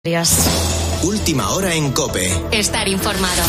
Última hora en COPE. Estar informado.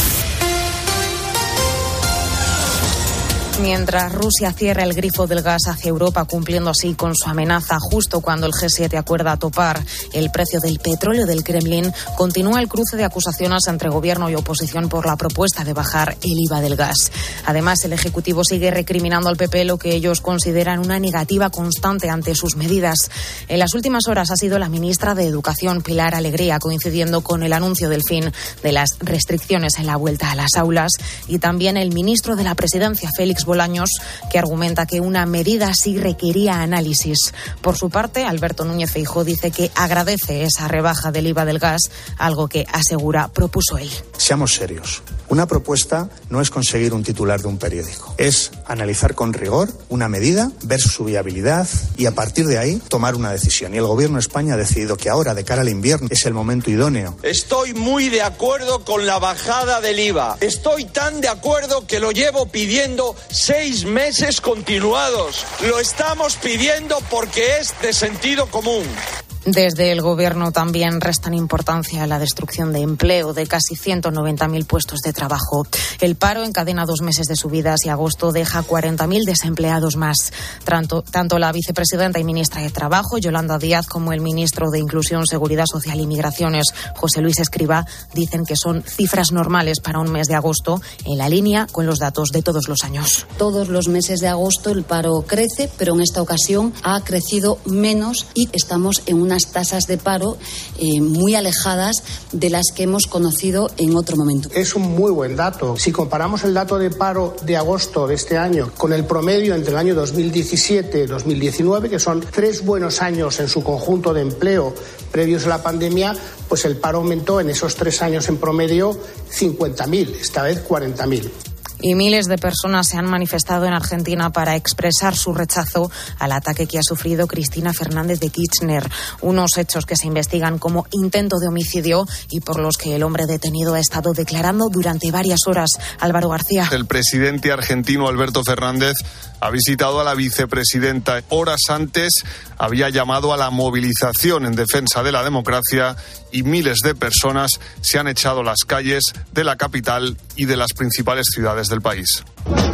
Mientras Rusia cierra el grifo del gas hacia Europa, cumpliendo así con su amenaza, justo cuando el G7 acuerda topar el precio del petróleo del Kremlin, continúa el cruce de acusaciones entre gobierno y oposición por la propuesta de bajar el IVA del gas. Además, el Ejecutivo sigue recriminando al PP lo que ellos consideran una negativa constante ante sus medidas. En las últimas horas ha sido la ministra de Educación, Pilar Alegría, coincidiendo con el anuncio del fin de las restricciones en la vuelta a las aulas, y también el ministro de la Presidencia, Félix Bolaños, que argumenta que una medida así requería análisis. Por su parte, Alberto Núñez Feijóo dice que agradece esa rebaja del IVA del gas, algo que, asegura, propuso él. Seamos serios. Una propuesta no es conseguir un titular de un periódico. Es analizar con rigor una medida, ver su viabilidad y a partir de ahí tomar una decisión. Y el Gobierno de España ha decidido que ahora, de cara al invierno, es el momento idóneo. Estoy muy de acuerdo con la bajada del IVA. Estoy tan de acuerdo que lo llevo pidiendo 6 meses continuados. Lo estamos pidiendo porque es de sentido común. Desde el Gobierno también restan importancia a la destrucción de empleo de casi 190.000 puestos de trabajo. El paro encadena 2 meses de subidas y agosto deja 40.000 desempleados más. Tanto la vicepresidenta y ministra de Trabajo, Yolanda Díaz, como el ministro de Inclusión, Seguridad Social y Migraciones, José Luis Escrivá, dicen que son cifras normales para un mes de agosto, en la línea con los datos de todos los años. Todos los meses de agosto el paro crece, pero en esta ocasión ha crecido menos y estamos en unas tasas de paro muy alejadas de las que hemos conocido en otro momento. Es un muy buen dato. Si comparamos el dato de paro de agosto de este año con el promedio entre el año 2017 y 2019, que son 3 buenos años en su conjunto de empleo previos a la pandemia, pues el paro aumentó en esos 3 años en promedio 50.000, esta vez 40.000. Y miles de personas se han manifestado en Argentina para expresar su rechazo al ataque que ha sufrido Cristina Fernández de Kirchner. Unos hechos que se investigan como intento de homicidio y por los que el hombre detenido ha estado declarando durante varias horas. Álvaro García. El presidente argentino Alberto Fernández ha visitado a la vicepresidenta. Horas antes había llamado a la movilización en defensa de la democracia y miles de personas se han echado a las calles de la capital y de las principales ciudades del país.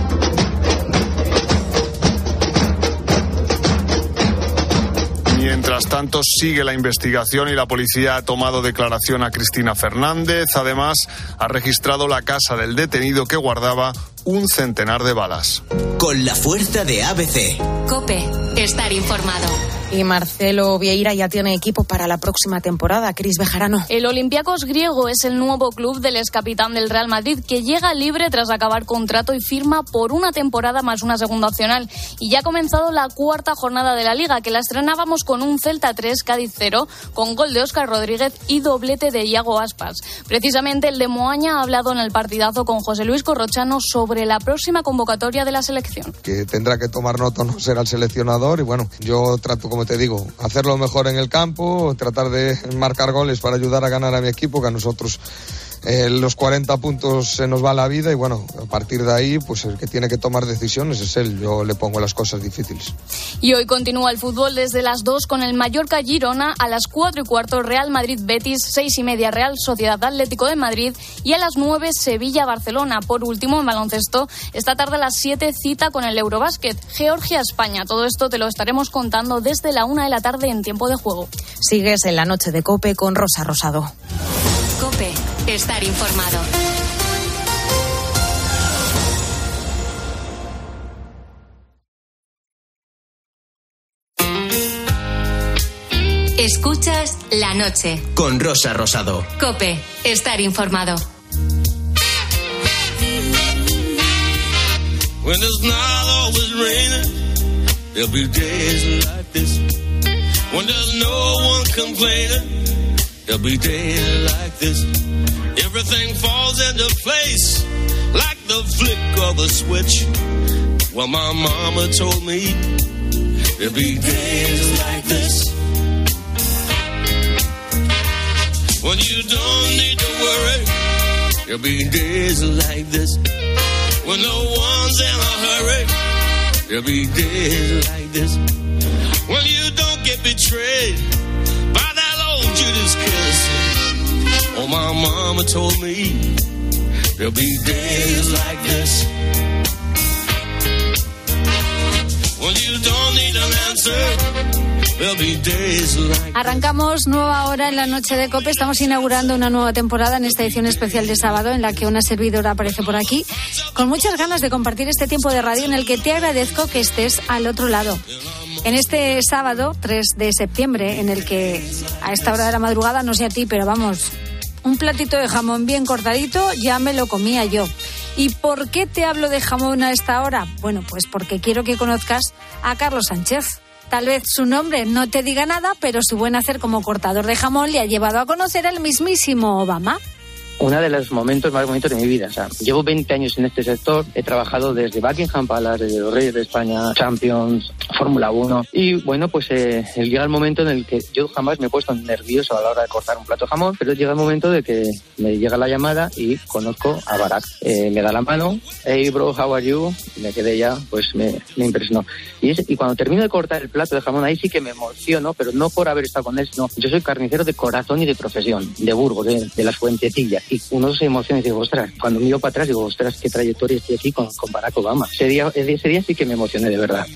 Mientras tanto, sigue la investigación y la policía ha tomado declaración a Cristina Fernández. Además, ha registrado la casa del detenido que guardaba un centenar de balas. Con la fuerza de ABC. COPE. Estar informado. Y Marcelo Vieira ya tiene equipo para la próxima temporada. Cris Bejarano. El Olympiacos griego es el nuevo club del excapitán del Real Madrid, que llega libre tras acabar contrato y firma por una temporada más una segunda opcional. Y ya ha comenzado la 4ª jornada de la Liga, que la estrenábamos con un Celta 3, Cádiz 0, con gol de Óscar Rodríguez y doblete de Iago Aspas. Precisamente el de Moaña ha hablado en el partidazo con José Luis Corrochano sobre la próxima convocatoria de la selección. Que tendrá que tomar nota, no será el seleccionador, y bueno, yo trato, como te digo, hacerlo mejor en el campo, tratar de marcar goles para ayudar a ganar a mi equipo, que a nosotros los 40 puntos se nos va la vida y bueno, a partir de ahí pues el que tiene que tomar decisiones es él. Yo le pongo las cosas difíciles. Y hoy continúa el fútbol desde las 2 con el Mallorca Girona, a las 4:15 Real Madrid Betis, 6:30 Real Sociedad Atlético de Madrid y a las 9 Sevilla Barcelona. Por último, en baloncesto, esta tarde a las 7 cita con el Eurobásquet, Georgia España. Todo esto te lo estaremos contando desde la 1 de la tarde en tiempo de juego. Sigues en la noche de COPE con Rosa Rosado. COPE. Estar informado. Escuchas La Noche con Rosa Rosado. COPE. Estar informado. When it's not always raining, there'll be days like this. When there's no one complaining, there'll be days like this. Everything falls into place like the flick of a switch. Well, my mama told me there'll be days like this. When you don't need to worry, there'll be days like this. When no one's in a hurry, there'll be days like this. When you don't get betrayed by that old Judas kiss. Oh, my mama told me there'll be days like this when you don't need an answer. Arrancamos nueva hora en la noche de COPE. Estamos inaugurando una nueva temporada en esta edición especial de sábado, en la que una servidora aparece por aquí con muchas ganas de compartir este tiempo de radio en el que te agradezco que estés al otro lado. En este sábado 3 de septiembre, en el que a esta hora de la madrugada, no sé a ti, pero vamos, un platito de jamón bien cortadito ya me lo comía yo. ¿Y por qué te hablo de jamón a esta hora? Bueno, pues porque quiero que conozcas a Carlos Sánchez. Tal vez su nombre no te diga nada, pero su buen hacer como cortador de jamón le ha llevado a conocer al mismísimo Obama. Uno de los momentos más bonitos de mi vida. O sea, llevo 20 años en este sector, he trabajado desde Buckingham Palace, desde los Reyes de España, Champions, Fórmula 1, y bueno, pues llega el momento en el que yo jamás me he puesto nervioso a la hora de cortar un plato de jamón, pero llega el momento de que me llega la llamada y conozco a Barack. Me da la mano, hey bro, how are you? Y me quedé ya, pues me impresionó. Y cuando termino de cortar el plato de jamón, ahí sí que me emociono, pero no por haber estado con él, sino yo soy carnicero de corazón y de profesión, de Burgos, de las Fuentetillas. Y uno se emociona y dice, ostras, cuando miro para atrás digo, ostras, qué trayectoria estoy aquí con Barack Obama. Ese día sí que me emocioné de verdad.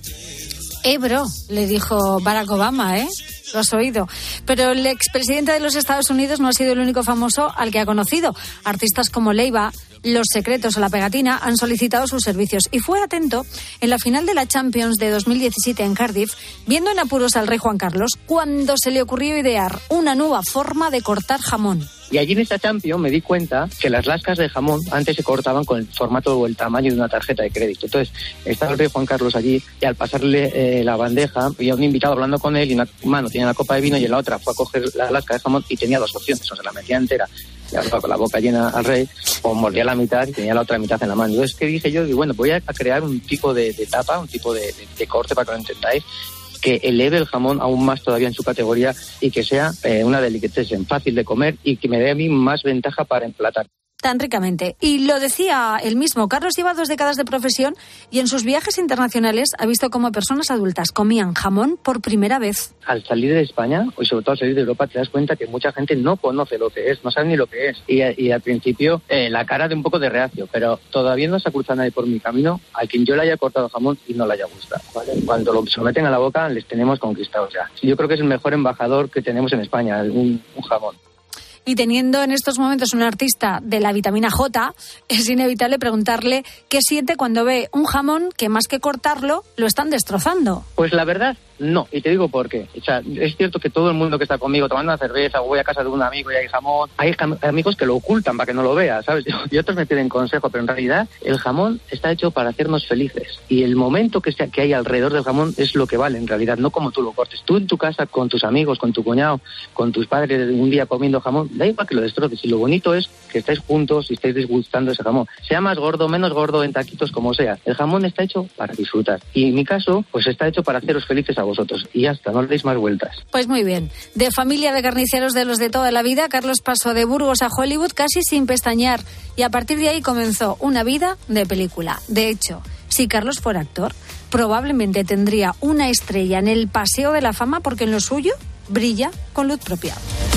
Bro, le dijo Barack Obama, lo has oído. Pero el expresidente de los Estados Unidos no ha sido el único famoso al que ha conocido. Artistas como Leiva, Los Secretos o La Pegatina han solicitado sus servicios. Y fue atento en la final de la Champions de 2017 en Cardiff, viendo en apuros al rey Juan Carlos, cuando se le ocurrió idear una nueva forma de cortar jamón. Y allí en esta Champions me di cuenta que las lascas de jamón antes se cortaban con el formato o el tamaño de una tarjeta de crédito. Entonces, estaba el rey Juan Carlos allí y al pasarle la bandeja, había un invitado hablando con él y una mano tenía una copa de vino y en la otra fue a coger la lasca de jamón y tenía dos opciones, o se la metía entera, le hablaba con la boca llena al rey, o mordía la mitad y tenía la otra mitad en la mano. Entonces, ¿qué dije yo? Digo, bueno, voy a crear un tipo de tapa, un tipo de corte para que lo entendáis, que eleve el jamón aún más todavía en su categoría y que sea una delicatessen fácil de comer y que me dé a mí más ventaja para emplatar. Tan ricamente. Y lo decía él mismo, Carlos lleva 2 décadas de profesión y en sus viajes internacionales ha visto cómo personas adultas comían jamón por primera vez. Al salir de España, y sobre todo al salir de Europa, te das cuenta que mucha gente no conoce lo que es, no sabe ni lo que es. Y al principio la cara de un poco de reacio, pero todavía no se ha cruzado nadie por mi camino a quien yo le haya cortado jamón y no le haya gustado, ¿vale? Cuando lo someten a la boca les tenemos conquistados ya. Yo creo que es el mejor embajador que tenemos en España, un jamón. Y teniendo en estos momentos un artista de la vitamina J, es inevitable preguntarle qué siente cuando ve un jamón que más que cortarlo, lo están destrozando. Pues la verdad, no. Y te digo por qué. O sea, es cierto que todo el mundo que está conmigo tomando una cerveza o voy a casa de un amigo y hay jamón, hay amigos que lo ocultan para que no lo vea, ¿sabes? Y otros me piden consejo, pero en realidad el jamón está hecho para hacernos felices. Y el momento que hay alrededor del jamón es lo que vale, en realidad, no como tú lo cortes. Tú en tu casa, con tus amigos, con tu cuñado, con tus padres, un día comiendo jamón, da igual que lo destroces. Y lo bonito es que estáis juntos y estáis disgustando ese jamón. Sea más gordo, menos gordo, en taquitos, como sea. El jamón está hecho para disfrutar. Y en mi caso, pues está hecho para haceros felices a vosotros. Y ya está, no le deis más vueltas. Pues muy bien. De familia de carniceros de los de toda la vida, Carlos pasó de Burgos a Hollywood casi sin pestañear. Y a partir de ahí comenzó una vida de película. De hecho, si Carlos fuera actor, probablemente tendría una estrella en el Paseo de la Fama porque en lo suyo brilla con luz propia.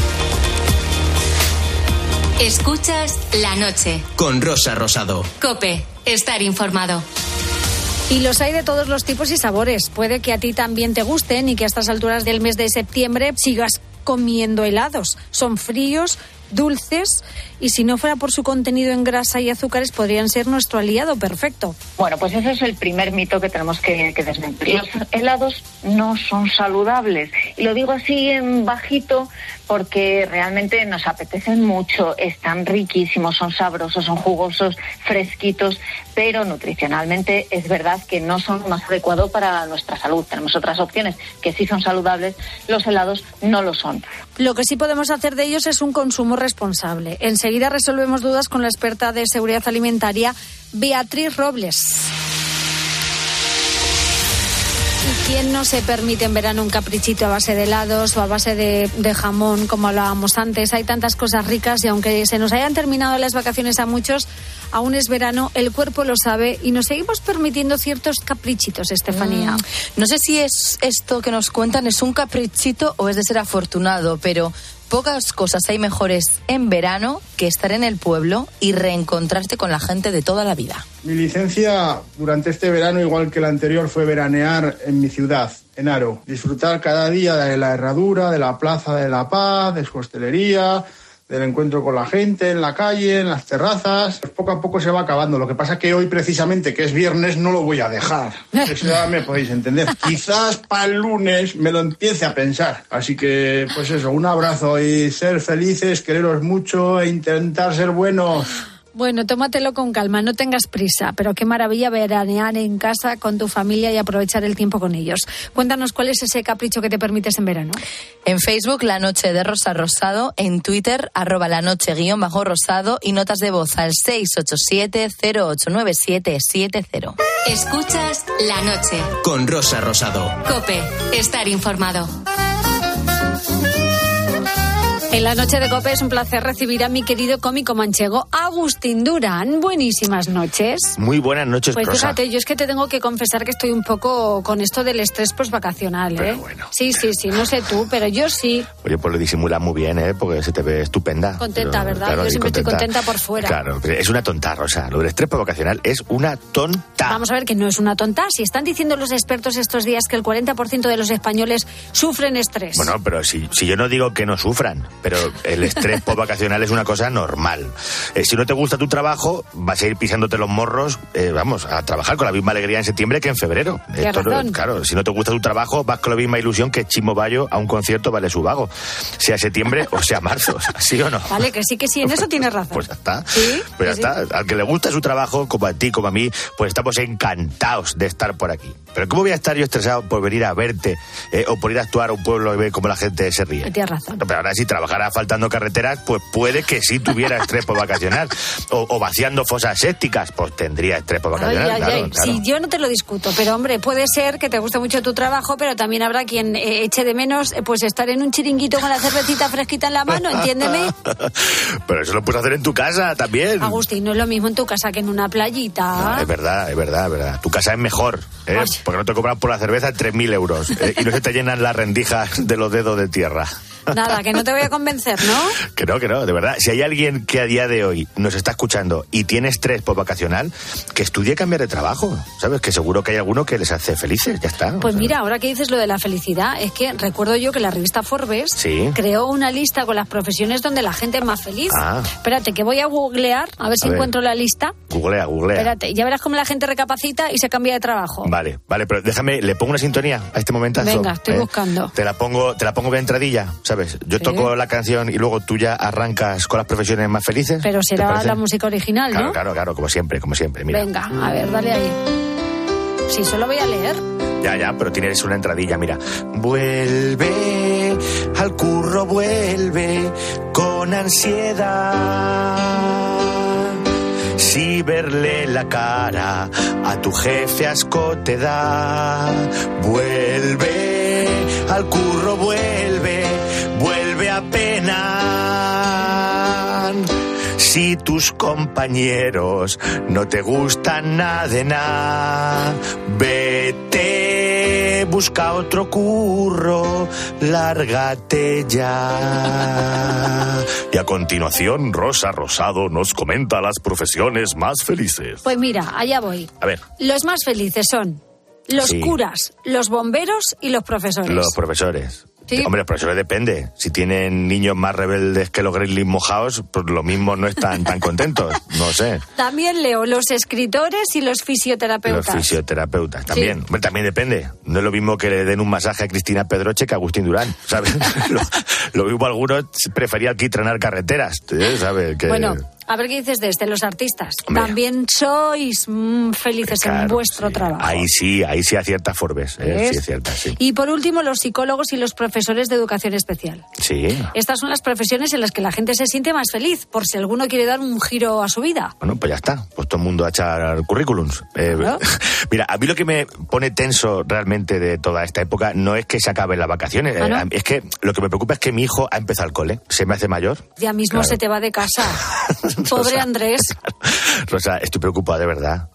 Escuchas La Noche. Con Rosa Rosado. COPE. Estar informado. Y los hay de todos los tipos y sabores. Puede que a ti también te gusten y que a estas alturas del mes de septiembre sigas comiendo helados. Son fríos, dulces y si no fuera por su contenido en grasa y azúcares podrían ser nuestro aliado perfecto. Bueno, pues ese es el primer mito que tenemos que desmentir. Los helados no son saludables y lo digo así en bajito porque realmente nos apetecen mucho, están riquísimos, son sabrosos, son jugosos, fresquitos, pero nutricionalmente es verdad que no son lo más adecuado para nuestra salud. Tenemos otras opciones que sí son saludables, los helados no lo son. Lo que sí podemos hacer de ellos es un consumo responsable. Enseguida resolvemos dudas con la experta de seguridad alimentaria, Beatriz Robles. ¿Y quién no se permite en verano un caprichito a base de helados o a base de jamón, como hablábamos antes? Hay tantas cosas ricas y aunque se nos hayan terminado las vacaciones a muchos, aún es verano, el cuerpo lo sabe y nos seguimos permitiendo ciertos caprichitos, Estefanía. No sé si es esto que nos cuentan es un caprichito o es de ser afortunado, pero pocas cosas hay mejores en verano que estar en el pueblo y reencontrarte con la gente de toda la vida. Mi licencia durante este verano, igual que la anterior, fue veranear en mi ciudad, en Haro. Disfrutar cada día de la herradura, de la Plaza de la Paz, de su hostelería, del encuentro con la gente en la calle, en las terrazas. Pues poco a poco se va acabando. Lo que pasa es que hoy, precisamente, que es viernes, no lo voy a dejar. Eso ya me podéis entender. Quizás para el lunes me lo empiece a pensar. Así que, pues eso, un abrazo y ser felices, quereros mucho e intentar ser buenos. Bueno, tómatelo con calma, no tengas prisa, pero qué maravilla veranear en casa con tu familia y aprovechar el tiempo con ellos. Cuéntanos cuál es ese capricho que te permites en verano. En Facebook, La Noche de Rosa Rosado, en Twitter, @lanoche_rosado y notas de voz al 687-089770. Escuchas La Noche. Con Rosa Rosado. COPE. Estar informado. En la noche de COPE es un placer recibir a mi querido cómico manchego Agustín Durán. Buenísimas noches. Muy buenas noches, Pues Rosa. fíjate, yo es que te tengo que confesar que estoy un poco con esto del estrés postvacacional, ¿eh? Pero bueno. Sí, no sé tú, pero yo sí. Oye, pues lo disimulas muy bien, porque se te ve estupenda. Contenta, Pero, ¿verdad? claro, Yo y siempre estoy contenta por fuera. Claro, pero es una tonta, Rosa. Lo del estrés postvacacional es una tonta. Vamos a ver que no es una tonta. Si están diciendo los expertos estos días que el 40% de los españoles sufren estrés. Bueno, pero si yo no digo que no sufran, pero el estrés postvacacional es una cosa normal. Si no te gusta tu trabajo, vas a ir pisándote los morros, vamos, a trabajar con la misma alegría en septiembre que en febrero. Tienes razón. Claro, si no te gusta tu trabajo, vas con la misma ilusión que Chimo Bayo a un concierto vale su vago. Sea septiembre o sea marzo, ¿sí o no? Vale, que sí, en eso tienes razón. Pues ya está. ¿Sí? Pues ya está. Al que le gusta su trabajo, como a ti, como a mí, pues estamos encantados de estar por aquí. Pero ¿cómo voy a estar yo estresado por venir a verte o por ir a actuar a un pueblo y ver cómo la gente se ríe? Tienes razón. Pero ahora si trabajara faltando carreteras, pues puede que sí tuviera estrés postvacacional. O vaciando fosas sépticas, pues tendría estrés postvacacional. Claro. Sí, yo no te lo discuto, pero hombre, puede ser que te guste mucho tu trabajo, pero también habrá quien eche de menos pues estar en un chiringuito con la cervecita fresquita en la mano, entiéndeme. Pero eso lo puedes hacer en tu casa también. Agustín, no es lo mismo en tu casa que en una playita. No, es verdad. Tu casa es mejor, porque no te cobran por la cerveza 3.000 euros y no se te llenan las rendijas de los dedos de tierra. Nada, que no te voy a convencer, ¿no? Que no, de verdad. Si hay alguien que a día de hoy nos está escuchando y tiene estrés postvacacional, que estudie cambiar de trabajo, ¿sabes? Que seguro que hay alguno que les hace felices, ya está. Pues mira, ahora que dices lo de la felicidad, es que recuerdo yo que la revista Forbes creó una lista con las profesiones donde la gente es más feliz. Espérate, que voy a googlear, a ver si encuentro la lista. Googlea. Espérate, ya verás cómo la gente recapacita y se cambia de trabajo. Vale, pero déjame, le pongo una sintonía a este momentazo. Venga, estoy buscando. Te la pongo de entradilla, ¿sabes? Yo toco la canción y luego tú ya arrancas con las profesiones más felices. Pero será la música original, ¿no? Claro, como siempre, mira. Venga, a ver, dale ahí. Sí, solo voy a leer. Ya, pero tienes una entradilla, mira. Vuelve al curro, vuelve con ansiedad. Si verle la cara a tu jefe asco te da. Vuelve al curro, vuelve a penar. Si tus compañeros no te gustan nada de nada, vete, busca otro curro, lárgate ya. Y a continuación, Rosa Rosado nos comenta las profesiones más felices. Pues mira, allá voy. A ver. Los más felices son los curas, los bomberos y los profesores. Los profesores. ¿Sí? Hombre, los profesores depende. Si tienen niños más rebeldes que los Gremlins mojados, pues lo mismo no están tan contentos. No sé. También leo los escritores y los fisioterapeutas. Los fisioterapeutas, también. Hombre, también depende. No es lo mismo que le den un masaje a Cristina Pedroche que a Agustín Durán, ¿sabes? lo mismo algunos preferían alquitranar carreteras, ¿sabes? Que... Bueno, a ver qué dices de los artistas. Hombre, también sois felices en vuestro trabajo. Ahí sí acierta Forbes. Sí es cierta, sí. Y por último, los psicólogos y los profesores de educación especial. Sí. Estas son las profesiones en las que la gente se siente más feliz, por si alguno quiere dar un giro a su vida. Bueno, pues ya está. Pues todo el mundo a echar currículums. ¿No? Mira, a mí lo que me pone tenso realmente de toda esta época no es que se acaben las vacaciones. ¿No? Es que lo que me preocupa es que mi hijo ha empezado el cole. Se me hace mayor. Ya mismo se te va de casa. Pobre Rosa, Andrés. Rosa, estoy preocupado de verdad.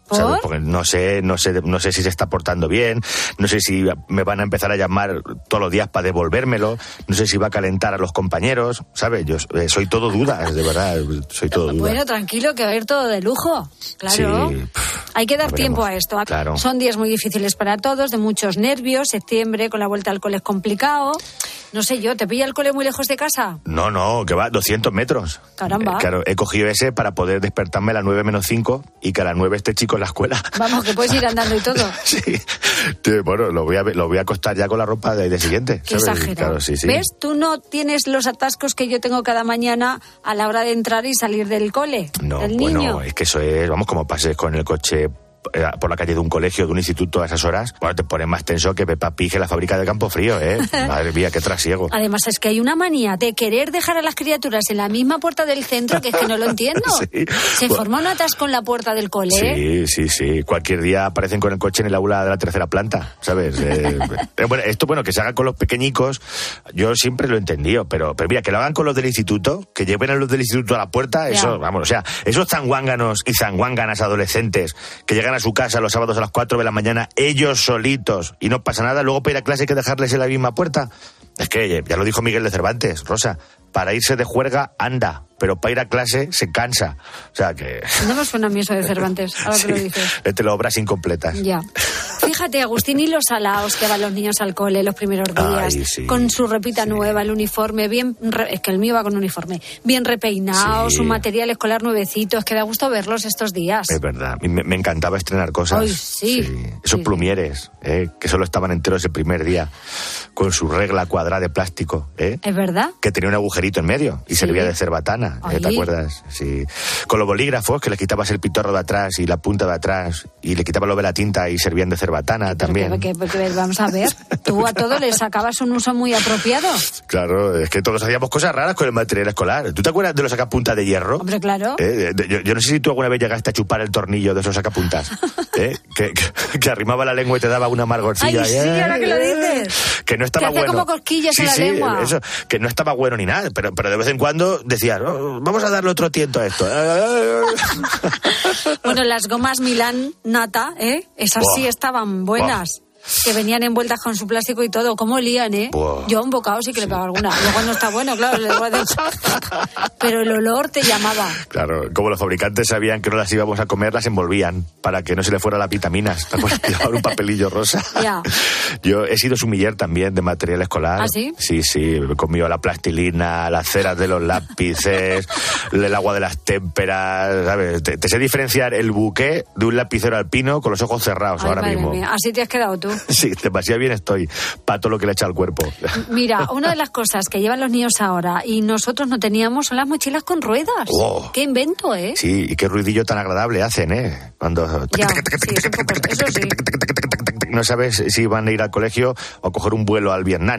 ¿sabes? Porque no sé si se está portando bien, no sé si me van a empezar a llamar todos los días para devolvérmelo, no sé si va a calentar a los compañeros, ¿sabes? Yo soy todo dudas, de verdad, soy todo dudas. Bueno, tranquilo, que va a ir todo de lujo, claro. Sí, hay que dar tiempo a esto. Claro. Son días muy difíciles para todos, de muchos nervios, septiembre con la vuelta al cole es complicado. No sé yo, ¿te pilla el cole muy lejos de casa? No, que va 200 metros. Caramba. Claro, he cogido ese para poder despertarme a las 9 menos 5 y que a las 9 esté chico en la escuela. Vamos, que puedes ir andando y todo. Sí. Bueno, lo voy a acostar ya con la ropa del día siguiente. Qué exagerado. Claro, sí. ¿Ves? Tú no tienes los atascos que yo tengo cada mañana a la hora de entrar y salir del cole, del niño. Es que eso es, vamos, como pases con el coche por la calle de un colegio, de un instituto a esas horas, bueno, te pones más tenso que Peppa Pig en la fábrica de Campo Frío, ¿eh? Madre mía, qué trasiego. Además, es que hay una manía de querer dejar a las criaturas en la misma puerta del centro, que es que no lo entiendo. Sí. Se forma un atasco en la puerta del cole. Sí. Cualquier día aparecen con el coche en el aula de la tercera planta, ¿sabes? Bueno, que se haga con los pequeñicos, yo siempre lo he entendido, pero mira, que lo hagan con los del instituto, que lleven a los del instituto a la puerta, eso, vamos, o sea, esos zanguánganos y zanguánganas adolescentes que llegan a su casa los sábados a las 4 de la mañana, ellos solitos, y no pasa nada, luego para ir a clase hay que dejarles en la misma puerta. Es que ya lo dijo Miguel de Cervantes, Rosa, para irse de juerga anda, pero para ir a clase se cansa. O sea que... No me suena a mí eso de Cervantes, ahora que lo dices. Vete las obras incompletas. Ya. Fíjate, Agustín, y los salaos que van los niños al cole los primeros días, con su ropita nueva, el uniforme, es que el mío va con uniforme, bien repeinado, su material escolar nuevecito, es que da gusto verlos estos días. Es verdad, me encantaba estrenar cosas. Ay, sí. Esos plumieres, que solo estaban enteros el primer día, con su regla cuadrada de plástico. ¿Es verdad? Que tenía un agujerito en medio y servía de cerbatana, ¿te acuerdas? Sí. Con los bolígrafos, que le quitabas el pitorro de atrás y la punta de atrás, y le quitabas lo de la tinta y servían de cerbatana también. Vamos a ver, tú a todo le sacabas un uso muy apropiado. Claro, es que todos hacíamos cosas raras con el material escolar. ¿Tú te acuerdas de los sacapuntas de hierro? Hombre, claro. Yo no sé si tú alguna vez llegaste a chupar el tornillo de esos sacapuntas. Que arrimaba la lengua y te daba una amargorcilla. Ay, sí, ahora que lo dices. Que no estaba que hacía bueno. Como cosquillas en la lengua. Eso, que no estaba bueno ni nada, pero de vez en cuando decías, vamos a darle otro tiento a esto. Bueno, las gomas Milán Nata, esas sí estaban buenas. Que venían envueltas con su plástico y todo. ¿Cómo olían, Yo a un bocado sí que le pego alguna. Luego no está bueno, claro. Pero el olor te llamaba. Claro, como los fabricantes sabían que no las íbamos a comer, las envolvían para que no se le fuera las vitaminas. Llevaban un papelillo rosa. Ya. Yo he sido sumiller también de material escolar. ¿Ah, sí? Sí. He comido la plastilina, las ceras de los lápices, el agua de las témperas, ¿sabes? Te sé diferenciar el buqué de un lapicero alpino con los ojos cerrados. Ay, ahora madre mismo. Mía. Así te has quedado tú. Sí, demasiado bien estoy para todo lo que le echa al cuerpo. Mira, una de las cosas que llevan los niños ahora y nosotros no teníamos son las mochilas con ruedas. Oh. ¡Qué invento, Sí, y qué ruidillo tan agradable hacen, Cuando... Ya, sí, eso sí. No sabes si van a ir al colegio o a coger un vuelo al Vietnam,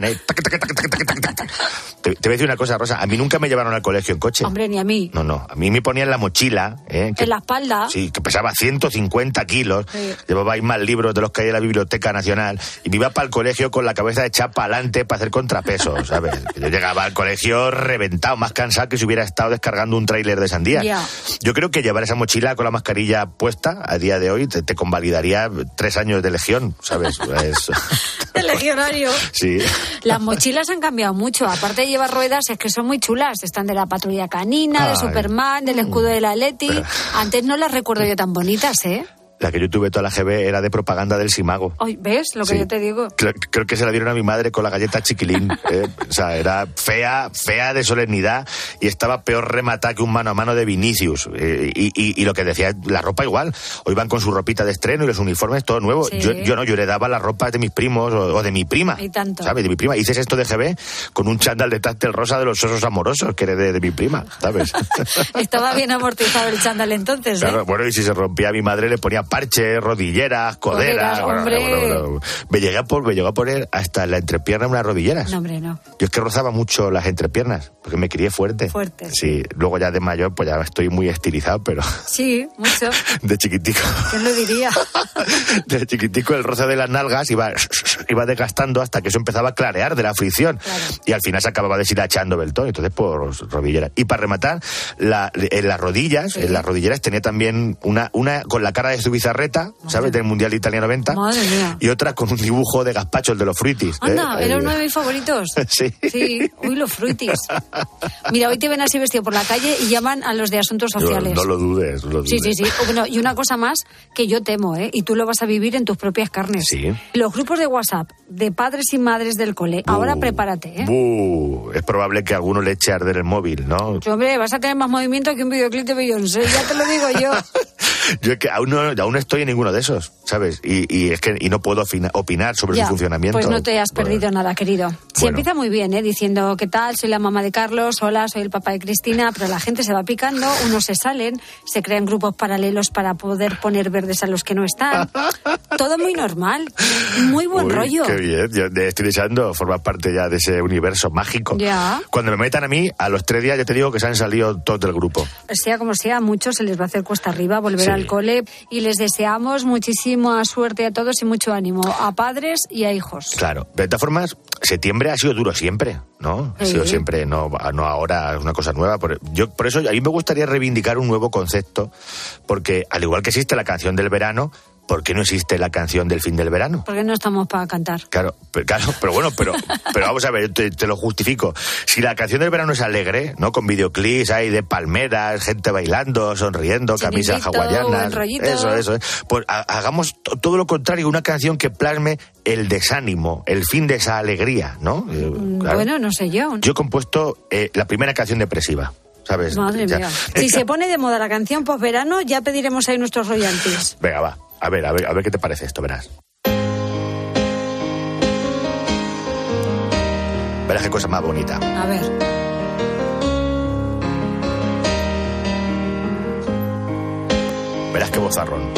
Te voy a decir una cosa, Rosa, a mí nunca me llevaron al colegio en coche. Hombre, ni a mí. No, a mí me ponían la mochila, en la espalda. Sí, que pesaba 150 kilos, llevaba ahí más libros de los que hay en la Biblioteca Nacional, y me iba para el colegio con la cabeza echada para adelante para hacer contrapeso, ¿sabes? Yo llegaba al colegio reventado, más cansado que si hubiera estado descargando un tráiler de sandía. Yeah. Yo creo que llevar esa mochila con la mascarilla puesta a día de hoy te convalidaría 3 años de legión, ¿sabes? De legionario. Sí. Las mochilas han cambiado mucho, aparte de llevar ruedas, es que son muy chulas. Están de la Patrulla Canina, de Superman, del escudo del Atleti. Antes no las recuerdo yo tan bonitas, La que yo tuve toda la GB era de propaganda del Simago. Ay, ¿ves lo que yo te digo? Creo que se la dieron a mi madre con la galleta Chiquilín. O sea, era fea de solemnidad y estaba peor rematada que un mano a mano de Vinicius. Y lo que decía, la ropa igual. Hoy van con su ropita de estreno y los uniformes todo nuevo. Sí. Yo heredaba las ropas de mis primos o de mi prima. Y tanto. ¿Sabes? De mi prima. Hice esto de GB con un chándal de táctel rosa de los osos amorosos que heredé de mi prima, ¿sabes? Estaba bien amortizado el chándal entonces, Claro, bueno, y si se rompía mi madre le ponía parche, rodilleras, coderas. Hombre. Me llegó a poner hasta la entrepierna unas rodilleras. No, hombre, no. Yo es que rozaba mucho las entrepiernas, porque me crié fuerte. Sí, luego ya de mayor pues ya estoy muy estilizado, pero... Sí, mucho. De chiquitico. ¿Quién lo diría? De chiquitico el roce de las nalgas iba desgastando hasta que eso empezaba a clarear de la fricción. Claro. Y al final se acababa deshilachando Beltón, entonces por rodilleras. Y para rematar, en las rodillas, en las rodilleras tenía también una con la cara de pizarreta, ¿sabes? Del Mundial de Italia 90. Madre mía. Y otra con un dibujo de gazpacho, el de los Fruitis. Anda, era uno de mis favoritos. Sí. Sí, uy, los Fruitis. Mira, hoy te ven así vestido por la calle y llaman a los de asuntos sociales. No lo dudes, Sí. Bueno, y una cosa más que yo temo, y tú lo vas a vivir en tus propias carnes. Sí. Los grupos de WhatsApp de padres y madres del cole. Ahora prepárate, Es probable que a alguno le eche a arder el móvil, ¿no? Hombre, vas a tener más movimiento que un videoclip de Beyoncé, ya te lo digo yo. Yo es que aún no estoy en ninguno de esos, ¿sabes? Y es que no puedo opinar sobre su funcionamiento. Pues no te has perdido nada, querido. Sí, empieza muy bien, diciendo, ¿qué tal? Soy la mamá de Carlos, hola, soy el papá de Cristina, pero la gente se va picando, unos se salen, se crean grupos paralelos para poder poner verdes a los que no están. Todo muy normal, muy buen rollo. Qué bien, yo estoy deseando formar parte ya de ese universo mágico. Ya. Cuando me metan a mí, a los 3 días, yo te digo que se han salido todos del grupo. Sea como sea, a muchos se les va a hacer cuesta arriba volver al cole y les deseamos muchísima suerte a todos y mucho ánimo, a padres y a hijos. Claro, de todas formas, septiembre ha sido duro siempre, ¿no? Ha sido siempre, no ahora, es una cosa nueva. Por eso a mí me gustaría reivindicar un nuevo concepto, porque al igual que existe la canción del verano, ¿por qué no existe la canción del fin del verano? Porque no estamos para cantar. Claro, pero bueno, pero vamos a ver, te lo justifico. Si la canción del verano es alegre, ¿no? Con videoclips ahí de palmeras, gente bailando, sonriendo, camisas hawaianas. Eso. Pues hagamos todo lo contrario, una canción que plasme el desánimo, el fin de esa alegría, ¿no? Claro. Bueno, no sé yo. Yo he compuesto la primera canción depresiva. ¿Sabes? Madre mía. Si se pone de moda la canción posverano, ya pediremos ahí nuestros royalties. Venga, va. A ver qué te parece esto, verás. Verás qué cosa más bonita. A ver. Verás qué vozarrón.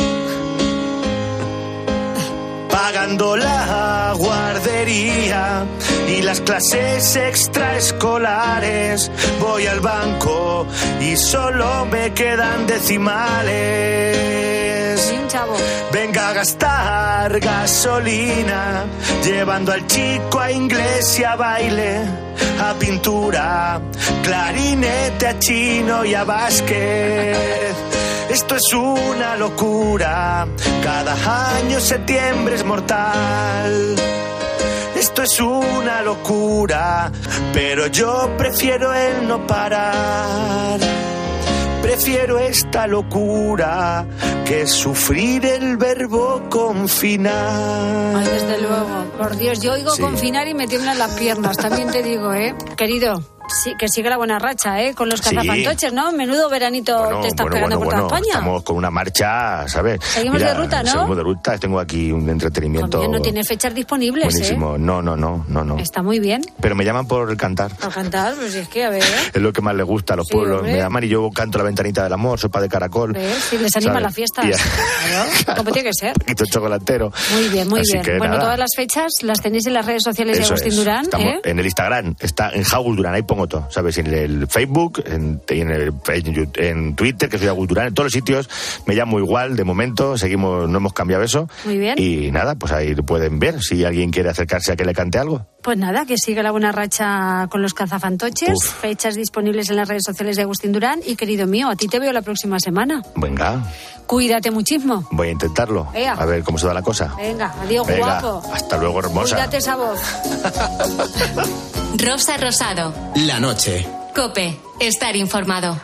Pagando la guardería y las clases extraescolares, voy al banco y solo me quedan decimales. Sí, chavo. Venga a gastar gasolina, llevando al chico a inglés y a baile, a pintura, clarinete, a chino y a básquet. Esto es una locura, cada año septiembre es mortal. Esto es una locura, pero yo prefiero el no parar. Prefiero esta locura que sufrir el verbo confinar. Ay, desde luego, por Dios, yo oigo confinar y me tiemblan las piernas, también te digo, querido. Sí, que sigue la buena racha, con los cazafantoches, ¿no? Menudo veranito te estás pegando por toda España. Estamos con una marcha, ¿sabes? Seguimos de ruta, ¿no? Seguimos de ruta, tengo aquí un entretenimiento. También no tiene fechas disponibles, buenísimo. No. Está muy bien. Pero me llaman por cantar. Por cantar, pues es que, a ver. Es lo que más les gusta a los pueblos. Hombre. Me llaman y yo canto La ventanita del amor, Sopa de caracol. Sí, les anima las fiestas. Claro, como tiene que ser. Poquito chocolatero. Muy bien, muy bien. Bueno, todas las fechas las tenéis en las redes sociales de Agustín Durán. Estamos en el Instagram, está en Agus Durán, ahí pongo todo, ¿sabes? En el Facebook, en Twitter, que soy Agus Durán, en todos los sitios me llamo igual, de momento, seguimos, no hemos cambiado eso. Muy bien. Y nada, pues ahí pueden ver si alguien quiere acercarse a que le cante algo. Pues nada, que siga la buena racha con los cazafantoches. Fechas disponibles en las redes sociales de Agustín Durán. Y querido mío, a ti te veo la próxima semana. Venga. Cuídate muchísimo. Voy a intentarlo. Ea. A ver cómo se da la cosa. Venga, adiós, Venga, guapo. Hasta luego, hermosa. Cuídate esa voz. Rosa Rosado. La noche. COPE. Estar informado.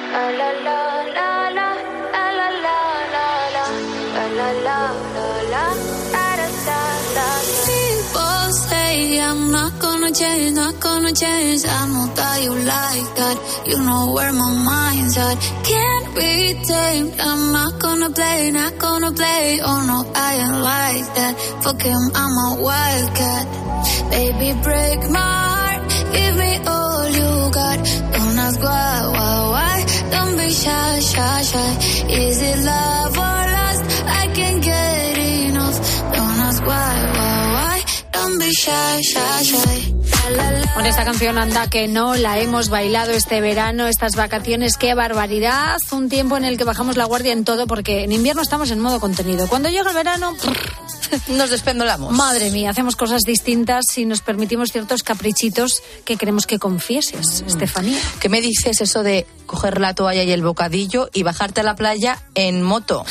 People say I'm not gonna change. I know that you like that. You know where my mind's at. Can't be tamed. I'm not gonna play. Oh no, I ain't like that. Fuck him, I'm a wildcat. Baby, break my heart. Give me all you got. Don't ask why. Don't be shy. Is it love or lust? I can't get enough. Don't ask why. Don't be shy. Con esta canción anda que no la hemos bailado este verano, estas vacaciones, qué barbaridad. Un tiempo en el que bajamos la guardia en todo, porque en invierno estamos en modo contenido. Cuando llega el verano, nos despendolamos. Madre mía, hacemos cosas distintas y nos permitimos ciertos caprichitos que queremos que confieses, Estefanía. ¿Qué me dices eso de coger la toalla y el bocadillo y bajarte a la playa en moto?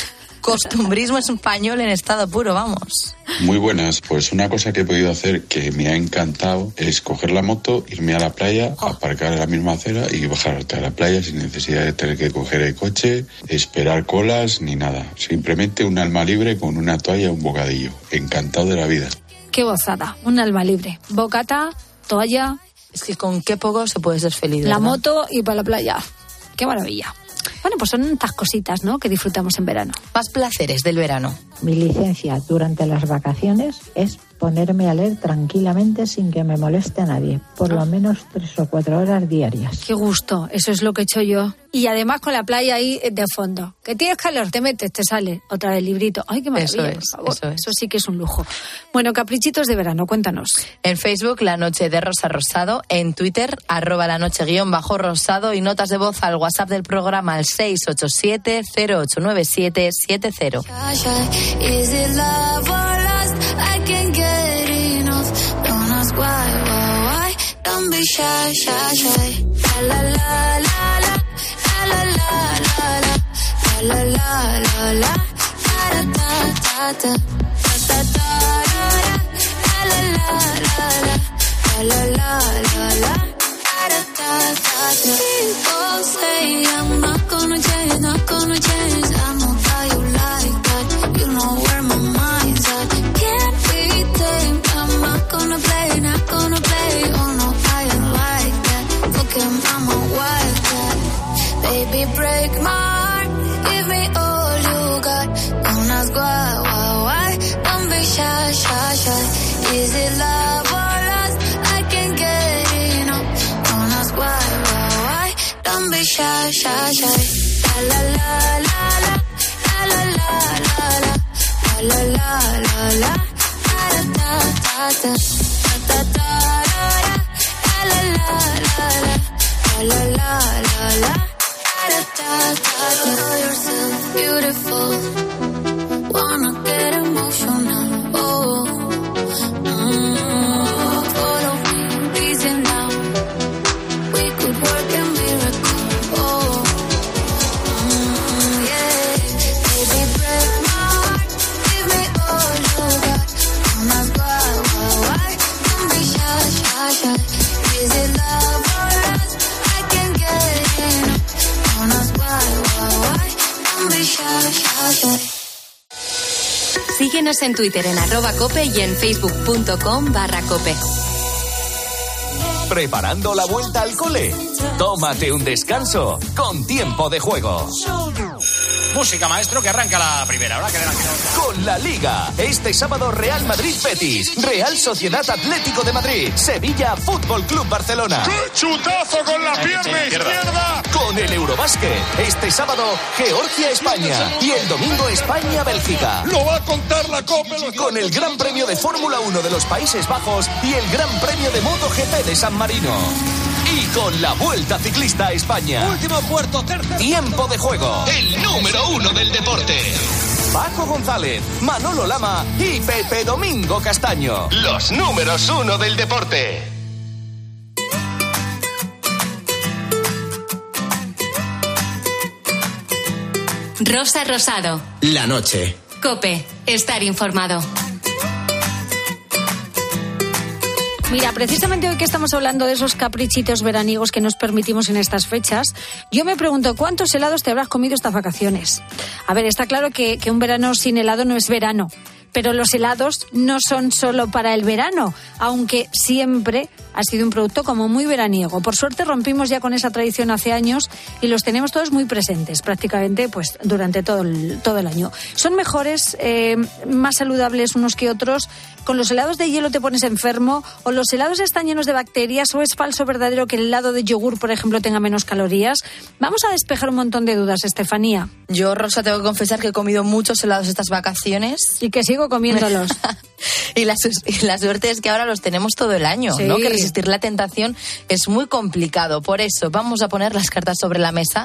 Costumbrismo español en estado puro, vamos. Muy buenas, pues una cosa que he podido hacer que me ha encantado es coger la moto, irme a la playa, aparcar en la misma acera y bajar hasta la playa sin necesidad de tener que coger el coche, esperar colas ni nada. Simplemente un alma libre con una toalla y un bocadillo. Encantado de la vida. Qué gozada, un alma libre. Bocata, toalla. Es que con qué poco se puede ser feliz, ¿verdad? La moto y para la playa. Qué maravilla. Bueno, pues son estas cositas, ¿no?, que disfrutamos en verano. Más placeres del verano. Mi licencia durante las vacaciones es ponerme a leer tranquilamente sin que me moleste a nadie, por lo menos 3 o 4 horas diarias. Qué gusto, eso es lo que he hecho yo. Y además con la playa ahí de fondo. Que tienes calor, te metes, te sale otra vez el librito. Ay, qué maravilla, por favor. Eso sí que es un lujo. Bueno, caprichitos de verano, cuéntanos. En Facebook, La Noche de Rosa Rosado. En Twitter, @lanoche_rosado. Y notas de voz al WhatsApp del programa al 687-089770. Is it love or lust? I can't get enough. Don't ask why. Don't be shy. La la la la la, la la la la, la la la la, ta ta ta ta ta, la la la la, la la la la, ta ta ta. People say I'm not gonna change, not gonna change. I know how you like that. You know where my mind's at. Can't be tamed. I'm not gonna play, not gonna play. Oh no, I ain't like that. Look at mama, wildcat. Baby, break my heart. Give me all you got. Don't ask why. Don't be shy. Is it love or lust? I can't get enough. Don't ask why. Don't be shy. La la la la, la la la la, la la la la, ta ta ta ta ta, la la la la, la la la la, ta ta ta. Yourself beautiful, wanna get emotional. Oh, follow me, reason now. We could work a miracle. Oh, yeah. Baby, break my heart. Give me all you got. Don't ask why. Don't be shy. Is it love or lust? I can't get enough. Don't ask why. Don't be shy. Síguenos en Twitter en @cope y en facebook.com/cope. ¿Preparando la vuelta al cole? Tómate un descanso con Tiempo de Juego. Música, maestro, que arranca la primera. Ahora que con la Liga. Este sábado Real Madrid-Betis, Real Sociedad Atlético de Madrid, Sevilla Fútbol Club Barcelona. ¡Qué chutazo con la pierna izquierda! Con el Eurobásquet. Este sábado Georgia-España y el domingo España-Bélgica. Lo va a contar la Copa. Con el Gran Premio de Fórmula 1 de los Países Bajos y el Gran Premio de MotoGP de San Marino. Y con la Vuelta Ciclista a España. Último puerto, tercer. Tiempo de Juego. El número 1 del deporte. Paco González, Manolo Lama y Pepe Domingo Castaño. Los números 1 del deporte. Rosa Rosado. La noche. COPE. Estar informado. Mira, precisamente hoy que estamos hablando de esos caprichitos veraniegos que nos permitimos en estas fechas, yo me pregunto, ¿cuántos helados te habrás comido estas vacaciones? A ver, está claro que un verano sin helado no es verano, pero los helados no son solo para el verano, aunque siempre ha sido un producto como muy veraniego. Por suerte rompimos ya con esa tradición hace años y los tenemos todos muy presentes, prácticamente pues durante todo el año. Son mejores, más saludables unos que otros. Con los helados de hielo te pones enfermo, o los helados están llenos de bacterias, o es falso verdadero que el helado de yogur, por ejemplo, tenga menos calorías. Vamos a despejar un montón de dudas, Estefanía. Yo, Rosa, tengo que confesar que he comido muchos helados estas vacaciones. Y que sigo comiéndolos. Y la suerte es que ahora los tenemos todo el año, sí. ¿No? Que resistir la tentación es muy complicado. Por eso vamos a poner las cartas sobre la mesa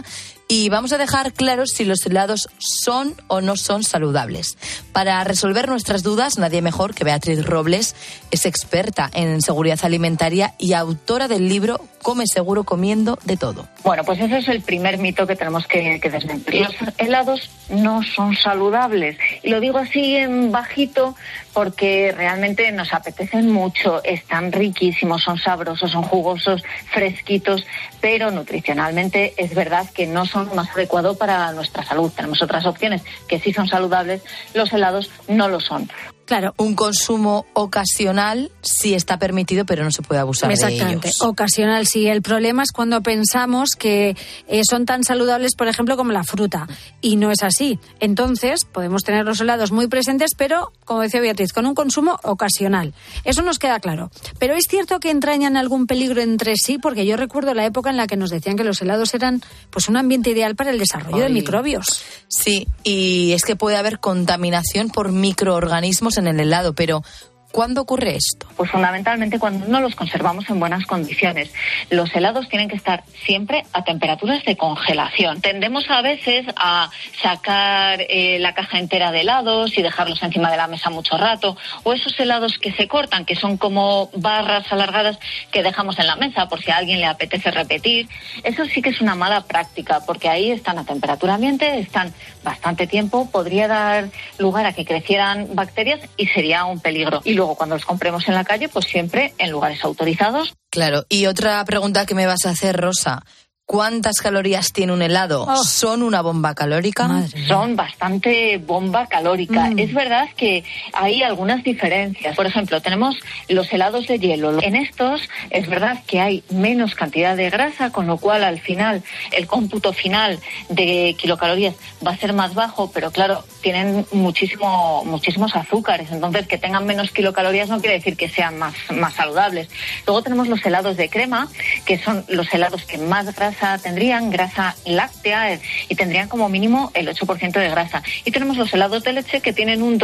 y vamos a dejar claro si los helados son o no son saludables. Para resolver nuestras dudas, nadie mejor que Beatriz Robles, es experta en seguridad alimentaria y autora del libro Come seguro comiendo de todo. Bueno, pues ese es el primer mito que tenemos que desmentir. Los helados no son saludables. Y lo digo así en bajito porque realmente nos apetecen mucho, están riquísimos, son sabrosos, son jugosos, fresquitos, pero nutricionalmente es verdad que no son lo más adecuado para nuestra salud. Tenemos otras opciones que sí son saludables, los helados no lo son. Claro, un consumo ocasional sí está permitido, pero no se puede abusar de ellos. Exactamente, ocasional sí. El problema es cuando pensamos que son tan saludables, por ejemplo, como la fruta. Y no es así. Entonces, podemos tener los helados muy presentes, pero, como decía Beatriz, con un consumo ocasional. Eso nos queda claro. Pero es cierto que entrañan algún peligro entre sí, porque yo recuerdo la época en la que nos decían que los helados eran pues un ambiente ideal para el desarrollo de microbios. Sí, y es que puede haber contaminación por microorganismos en el helado, pero ¿cuándo ocurre esto? Pues fundamentalmente cuando no los conservamos en buenas condiciones. Los helados tienen que estar siempre a temperaturas de congelación. Tendemos a veces a sacar la caja entera de helados y dejarlos encima de la mesa mucho rato, o esos helados que se cortan, que son como barras alargadas que dejamos en la mesa por si a alguien le apetece repetir. Eso sí que es una mala práctica, porque ahí están a temperatura ambiente, están bastante tiempo, podría dar lugar a que crecieran bacterias y sería un peligro. Y luego cuando los compremos en la calle, pues siempre en lugares autorizados. Claro, y otra pregunta que me vas a hacer, Rosa. ¿Cuántas calorías tiene un helado? ¿Son una bomba calórica? Son bastante bomba calórica. Es verdad que hay algunas diferencias. Por ejemplo, tenemos los helados de hielo. En estos es verdad que hay menos cantidad de grasa, con lo cual al final el cómputo final de kilocalorías va a ser más bajo, pero claro, tienen muchísimos azúcares. Entonces, que tengan menos kilocalorías no quiere decir que sean más saludables. Luego tenemos los helados de crema, que son los helados que más grasa tendrían, grasa láctea, y tendrían como mínimo el 8% de grasa. Y tenemos los helados de leche que tienen un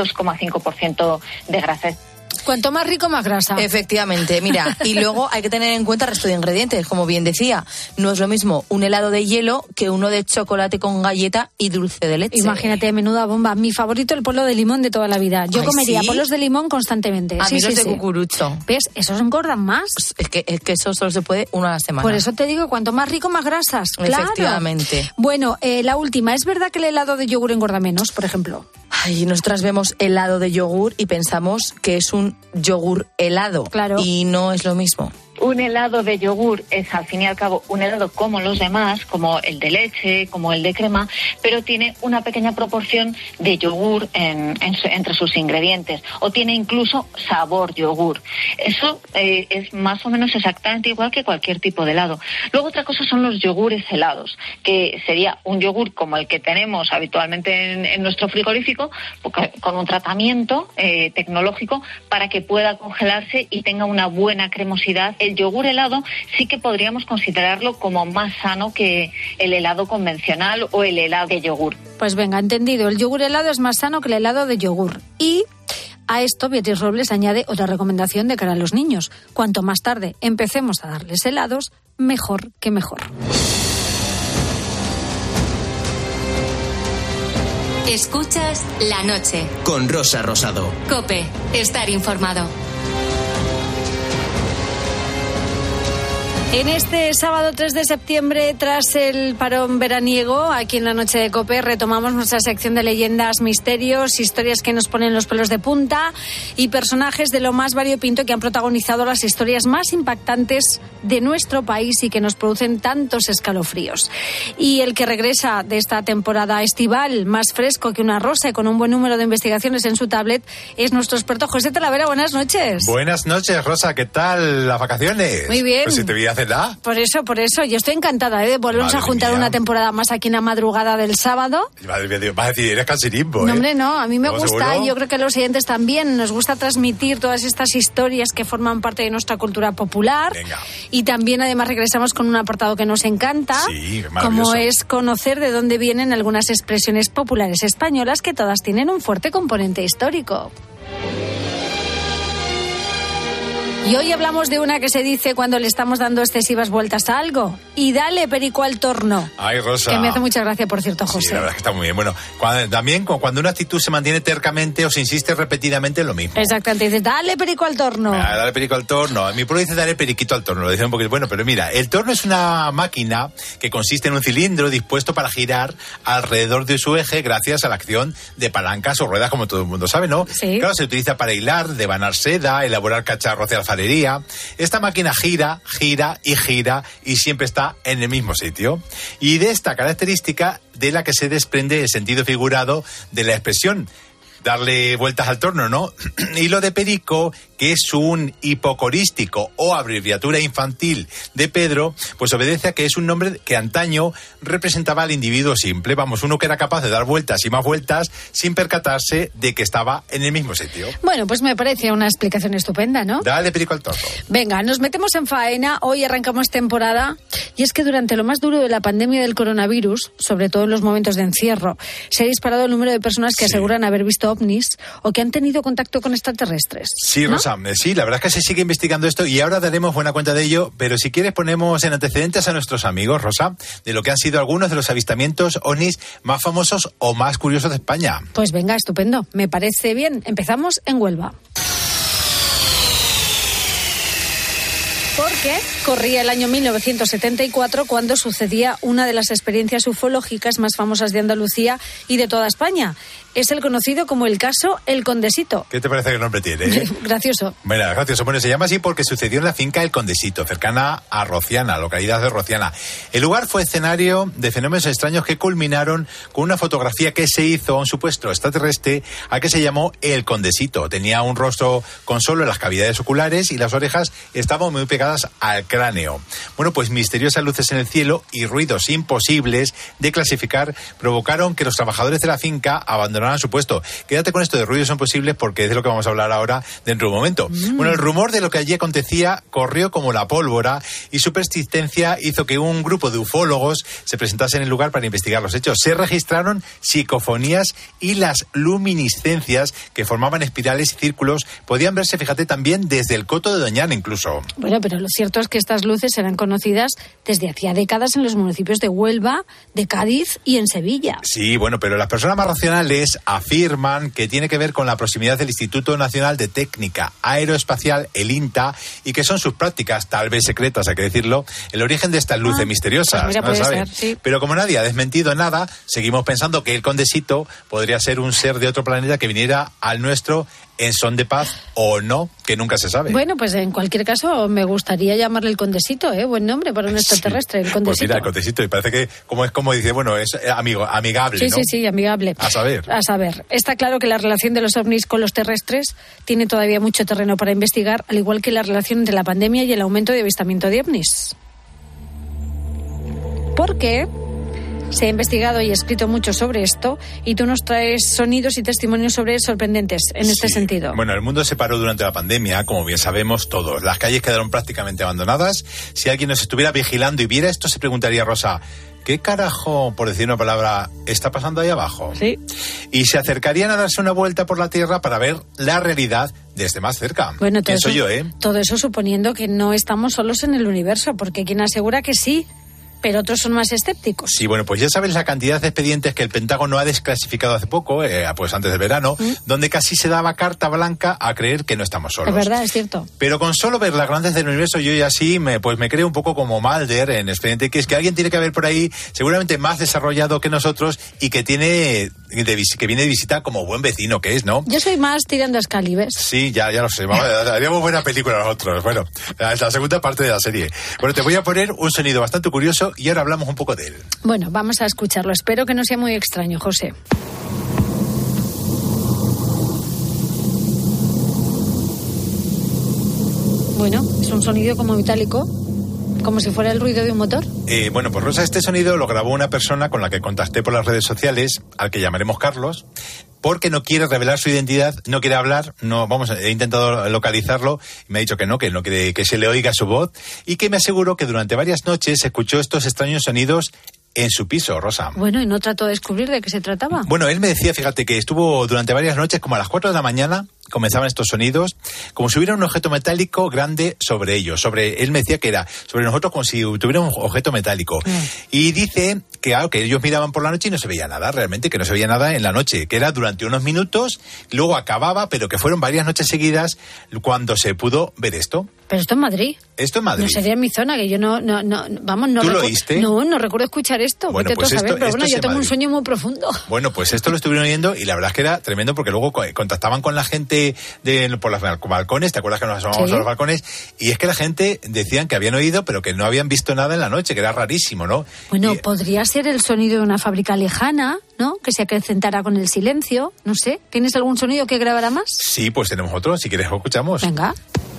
2,5% de grasa. Cuanto más rico, más grasa. Efectivamente, mira, y luego hay que tener en cuenta el resto de ingredientes, como bien decía. No es lo mismo un helado de hielo que uno de chocolate con galleta y dulce de leche. Imagínate, menuda bomba. Mi favorito, el polo de limón de toda la vida. Yo comería polos de limón constantemente. A mí los de cucurucho. ¿Ves? ¿Esos engordan más? Es que eso solo se puede una a la semana. Por eso te digo, cuanto más rico, más grasas. Claro. Efectivamente. Bueno, la última. ¿Es verdad que el helado de yogur engorda menos, por ejemplo? Ay, nosotras vemos helado de yogur y pensamos que es un yogur helado. Claro. Y no es lo mismo. Un helado de yogur es, al fin y al cabo, un helado como los demás, como el de leche, como el de crema, pero tiene una pequeña proporción de yogur entre sus ingredientes, o tiene incluso sabor yogur. Eso es más o menos exactamente igual que cualquier tipo de helado. Luego otra cosa son los yogures helados, que sería un yogur como el que tenemos habitualmente en nuestro frigorífico, con un tratamiento tecnológico para que pueda congelarse y tenga una buena cremosidad. El yogur helado sí que podríamos considerarlo como más sano que el helado convencional o el helado de yogur. Pues venga, entendido. El yogur helado es más sano que el helado de yogur. Y a esto Beatriz Robles añade otra recomendación de cara a los niños. Cuanto más tarde empecemos a darles helados, mejor que mejor. Escuchas La Noche. Con Rosa Rosado. COPE. Estar informado. En este sábado 3 de septiembre, tras el parón veraniego, aquí en La Noche de COPE, retomamos nuestra sección de leyendas, misterios, historias que nos ponen los pelos de punta y personajes de lo más variopinto que han protagonizado las historias más impactantes de nuestro país y que nos producen tantos escalofríos. Y el que regresa de esta temporada estival, más fresco que una rosa y con un buen número de investigaciones en su tablet, es nuestro experto José Talavera. Buenas noches. Buenas noches, Rosa. ¿Qué tal las vacaciones? Muy bien. Pues si te voy a hacer nada. Por eso. Yo estoy encantada de volvernos a juntar una temporada más aquí en la madrugada del sábado. Madre mía, vas a decir, eres cansinismo, ¿eh? No, hombre, no. A mí me gusta, ¿seguro? y yo creo que a los oyentes también. Nos gusta transmitir todas estas historias que forman parte de nuestra cultura popular. Venga. Y también, además, regresamos con un apartado que nos encanta. Sí, maravilloso. Como es conocer de dónde vienen algunas expresiones populares españolas que todas tienen un fuerte componente histórico. Y hoy hablamos de una que se dice cuando le estamos dando excesivas vueltas a algo. Y dale perico al torno. Ay, Rosa. Que me hace mucha gracia, por cierto, José. Sí, la verdad es que está muy bien. Bueno, también cuando una actitud se mantiene tercamente o se insiste repetidamente en lo mismo. Exactamente, dices, dale perico al torno. Dale perico al torno. Mi pueblo dice dale periquito al torno, lo dice un poquito. Bueno, pero mira, el torno es una máquina que consiste en un cilindro dispuesto para girar alrededor de su eje gracias a la acción de palancas o ruedas, como todo el mundo sabe, ¿no? Sí. Claro, se utiliza para hilar, devanar seda, elaborar cacharros de alfarería. Esta máquina gira y siempre está en el mismo sitio. Y de esta característica de la que se desprende el sentido figurado de la expresión darle vueltas al torno, ¿no? Y lo de perico, que es un hipocorístico o abreviatura infantil de Pedro, pues obedece a que es un nombre que antaño representaba al individuo simple, vamos, uno que era capaz de dar vueltas y más vueltas sin percatarse de que estaba en el mismo sitio. Bueno, pues me parece una explicación estupenda, ¿no? Dale perico al torno. Venga, nos metemos en faena, hoy arrancamos temporada, y es que durante lo más duro de la pandemia del coronavirus, sobre todo en los momentos de encierro, se ha disparado el número de personas que aseguran haber visto ovnis o que han tenido contacto con extraterrestres. Sí, ¿no? Rosa, sí, la verdad es que se sigue investigando esto y ahora daremos buena cuenta de ello, pero si quieres ponemos en antecedentes a nuestros amigos, Rosa, de lo que han sido algunos de los avistamientos ovnis más famosos o más curiosos de España. Pues venga, estupendo, me parece bien. Empezamos en Huelva. Porque corría el año 1974 cuando sucedía una de las experiencias ufológicas más famosas de Andalucía y de toda España. Es el conocido como el caso El Condesito. ¿Qué te parece que el nombre tiene? Gracioso. Mira, gracioso. Bueno, se llama así porque sucedió en la finca El Condesito, cercana a Rociana, localidad de Rociana. El lugar fue escenario de fenómenos extraños que culminaron con una fotografía que se hizo a un supuesto extraterrestre al que se llamó El Condesito. Tenía un rostro con solo las cavidades oculares y las orejas estaban muy pegadas al cráneo. Bueno, pues misteriosas luces en el cielo y ruidos imposibles de clasificar provocaron que los trabajadores de la finca abandonaran su puesto. Quédate con esto de ruidos imposibles porque es de lo que vamos a hablar ahora dentro de un momento. Bueno, el rumor de lo que allí acontecía corrió como la pólvora y su persistencia hizo que un grupo de ufólogos se presentase en el lugar para investigar los hechos. Se registraron psicofonías y las luminiscencias que formaban espirales y círculos podían verse, fíjate, también desde el Coto de Doñana incluso. Bueno, pero lo cierto es que estas luces eran conocidas desde hacía décadas en los municipios de Huelva, de Cádiz y en Sevilla. Sí, bueno, pero las personas más racionales afirman que tiene que ver con la proximidad del Instituto Nacional de Técnica Aeroespacial, el INTA, y que son sus prácticas, tal vez secretas, hay que decirlo, el origen de estas luces misteriosas. Pues mira, no lo puede saben. ser, sí. Pero como nadie ha desmentido nada, seguimos pensando que el Condesito podría ser un ser de otro planeta que viniera al nuestro en son de paz o no, que nunca se sabe. Bueno, pues en cualquier caso me gustaría llamarle el Condesito, buen nombre para un extraterrestre, el Condesito. Pues mira, el Condesito, y parece que es como dice, bueno, es amigable, sí, ¿no? Sí, amigable. A saber. Está claro que la relación de los ovnis con los terrestres tiene todavía mucho terreno para investigar, al igual que la relación entre la pandemia y el aumento de avistamiento de ovnis. Porque se ha investigado y escrito mucho sobre esto y tú nos traes sonidos y testimonios sorprendentes en este sentido. Bueno, el mundo se paró durante la pandemia, como bien sabemos todos. Las calles quedaron prácticamente abandonadas. Si alguien nos estuviera vigilando y viera esto, se preguntaría, Rosa, ¿qué carajo, por decir una palabra, está pasando ahí abajo? Sí. Y se acercarían a darse una vuelta por la Tierra para ver la realidad desde más cerca. Bueno, pienso yo, todo eso suponiendo que no estamos solos en el universo, porque quien asegura que sí, pero otros son más escépticos. Sí, bueno, pues ya sabes la cantidad de expedientes que el Pentágono ha desclasificado hace poco, pues antes del verano, donde casi se daba carta blanca a creer que no estamos solos. Es verdad, es cierto. Pero con solo ver las grandes del universo, yo ya sí me creo un poco como Mulder en Expediente X, que alguien tiene que haber por ahí, seguramente más desarrollado que nosotros y que viene de visita como buen vecino que es, ¿no? Yo soy más tirando a Scalibes. Sí, ya lo sé. Haríamos buena película nosotros. Bueno, la segunda parte de la serie. Bueno, te voy a poner un sonido bastante curioso y ahora hablamos un poco de él. Bueno, vamos a escucharlo. Espero que no sea muy extraño, José. Bueno, es un sonido como metálico, como si fuera el ruido de un motor. Bueno, pues Rosa, este sonido lo grabó una persona con la que contacté por las redes sociales, al que llamaremos Carlos, porque no quiere revelar su identidad, no quiere hablar, he intentado localizarlo, y me ha dicho que no quiere que se le oiga su voz, y que me aseguró que durante varias noches escuchó estos extraños sonidos en su piso, Rosa. Bueno, y no trató de descubrir de qué se trataba. Bueno, él me decía, fíjate, que estuvo durante varias noches, como a las 4 de la mañana, comenzaban estos sonidos, como si hubiera un objeto metálico grande sobre ellos. Él me decía que era sobre nosotros como si tuviera un objeto metálico. Y dice que, que ellos miraban por la noche y no se veía nada, realmente, que no se veía nada en la noche, que era durante unos minutos, luego acababa, pero que fueron varias noches seguidas cuando se pudo ver esto. Pero esto en Madrid. Esto en Madrid. No sería en mi zona, que yo no ¿Tú lo oíste? No recuerdo escuchar esto. Bueno, pues saber, pero bueno, yo tengo Madrid. un sueño muy profundo. Bueno, pues esto lo estuvieron oyendo y la verdad es que era tremendo porque luego contactaban con la gente por los balcones, ¿te acuerdas que nos asomábamos a los balcones? Y es que la gente decían que habían oído pero que no habían visto nada en la noche, que era rarísimo, ¿no? Bueno, podría ser el sonido de una fábrica lejana, ¿no? Que se acrecentara con el silencio, no sé. ¿Tienes algún sonido que grabara más? Sí, pues tenemos otro, si quieres lo escuchamos. Venga.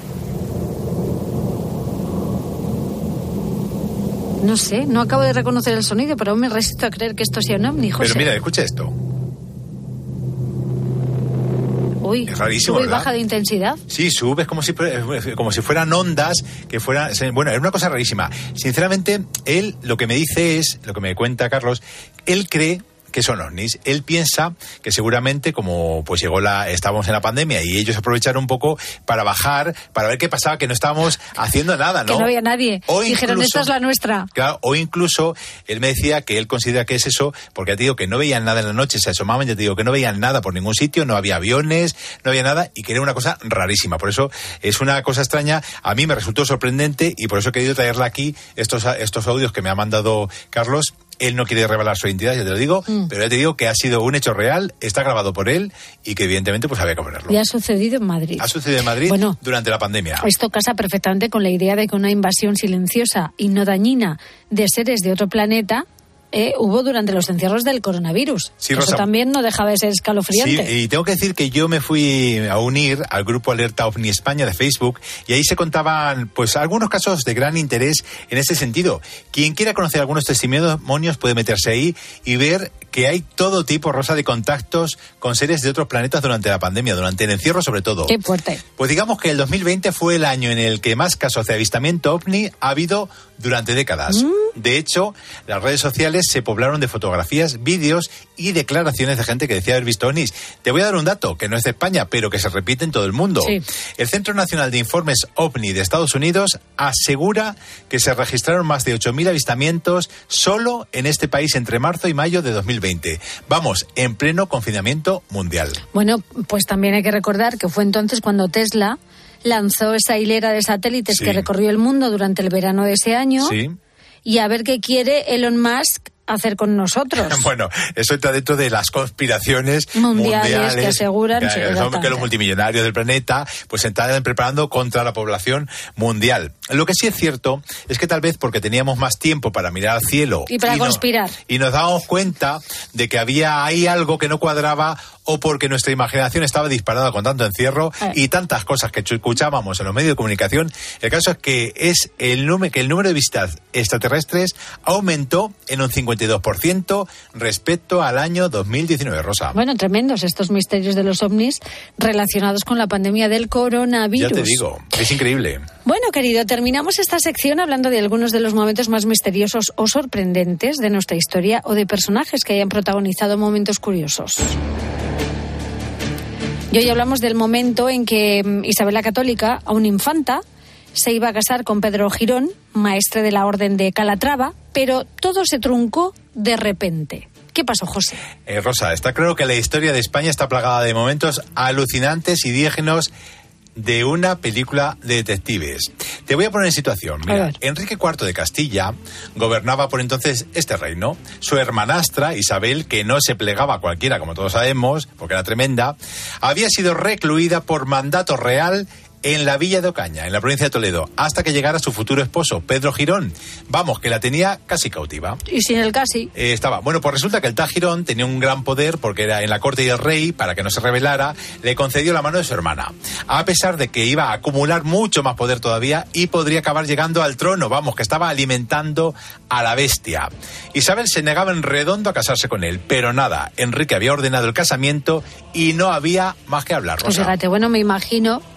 No sé, no acabo de reconocer el sonido, pero aún me resisto a creer que esto sea un ovni, José. Pero mira, escucha esto. Uy, es rarísimo, sube y ¿verdad? baja de intensidad. Sí, subes como si fueran ondas que fueran... Bueno, es una cosa rarísima. Sinceramente, él lo que me dice es, lo que me cuenta Carlos, él cree que son ovnis. Él piensa que seguramente como pues estábamos en la pandemia y ellos aprovecharon un poco para bajar, para ver qué pasaba, que no estábamos haciendo nada, ¿no? Que no había nadie. O dijeron, esta es la nuestra. Claro, o incluso él me decía que él considera que es eso, porque ya te digo que no veían nada en la noche, se asomaban, ya te digo que no veían nada por ningún sitio, no había aviones, no había nada, y que era una cosa rarísima. Por eso es una cosa extraña, a mí me resultó sorprendente y por eso he querido traerla aquí, estos audios que me ha mandado Carlos. Él no quiere revelar su identidad, ya te lo digo, pero ya te digo que ha sido un hecho real, está grabado por él y que evidentemente pues había que ponerlo. Y ha sucedido en Madrid. Ha sucedido en Madrid durante la pandemia. Esto casa perfectamente con la idea de que una invasión silenciosa y no dañina de seres de otro planeta hubo durante los encierros del coronavirus. Sí, eso Rosa, también no dejaba de ser escalofriante. Sí, y tengo que decir que yo me fui a unir al grupo Alerta OVNI España de Facebook y ahí se contaban pues algunos casos de gran interés en este sentido. Quien quiera conocer algunos testimonios puede meterse ahí y ver que hay todo tipo, Rosa, de contactos con seres de otros planetas durante la pandemia, durante el encierro sobre todo. Qué fuerte. Pues digamos que el 2020 fue el año en el que más casos de avistamiento OVNI ha habido durante décadas. De hecho, las redes sociales se poblaron de fotografías, vídeos y declaraciones de gente que decía haber visto ovnis. Te voy a dar un dato que no es de España, pero que se repite en todo el mundo. Sí. El Centro Nacional de Informes OVNI de Estados Unidos asegura que se registraron más de 8.000 avistamientos solo en este país entre marzo y mayo de 2020. Vamos, en pleno confinamiento mundial. Bueno, pues también hay que recordar que fue entonces cuando Tesla lanzó esa hilera de satélites que recorrió el mundo durante el verano de ese año. Sí. Y a ver qué quiere Elon Musk hacer con nosotros. Bueno, eso entra dentro de las conspiraciones mundiales que aseguran que los multimillonarios del planeta pues se están preparando contra la población mundial. Lo que sí es cierto es que tal vez porque teníamos más tiempo para mirar al cielo y para conspirar y nos dábamos cuenta de que había ahí algo que no cuadraba o porque nuestra imaginación estaba disparada con tanto encierro y tantas cosas que escuchábamos en los medios de comunicación. El caso es que el número de visitas extraterrestres aumentó en un 52% respecto al año 2019, Rosa. Bueno, tremendos estos misterios de los ovnis relacionados con la pandemia del coronavirus. Ya te digo, es increíble. Bueno, querido, terminamos esta sección hablando de algunos de los momentos más misteriosos o sorprendentes de nuestra historia o de personajes que hayan protagonizado momentos curiosos. Y hoy hablamos del momento en que Isabel la Católica, aún infanta, se iba a casar con Pedro Girón, maestre de la Orden de Calatrava, pero todo se truncó de repente. ¿Qué pasó, José? Rosa, está claro que la historia de España está plagada de momentos alucinantes y dignos de una película de detectives. Te voy a poner en situación. Mira, Enrique IV de Castilla gobernaba por entonces este reino. Su hermanastra, Isabel, que no se plegaba a cualquiera, como todos sabemos, porque era tremenda, había sido recluida por mandato real en la villa de Ocaña, en la provincia de Toledo, hasta que llegara su futuro esposo, Pedro Girón. Vamos, que la tenía casi cautiva. Y sin el casi. Estaba. Bueno, pues resulta que el tal Girón tenía un gran poder porque era en la corte del rey, para que no se rebelara, le concedió la mano de su hermana. A pesar de que iba a acumular mucho más poder todavía y podría acabar llegando al trono. Vamos, que estaba alimentando a la bestia. Isabel se negaba en redondo a casarse con él, pero nada, Enrique había ordenado el casamiento y no había más que hablar, Rosa. Pues fíjate, bueno, me imagino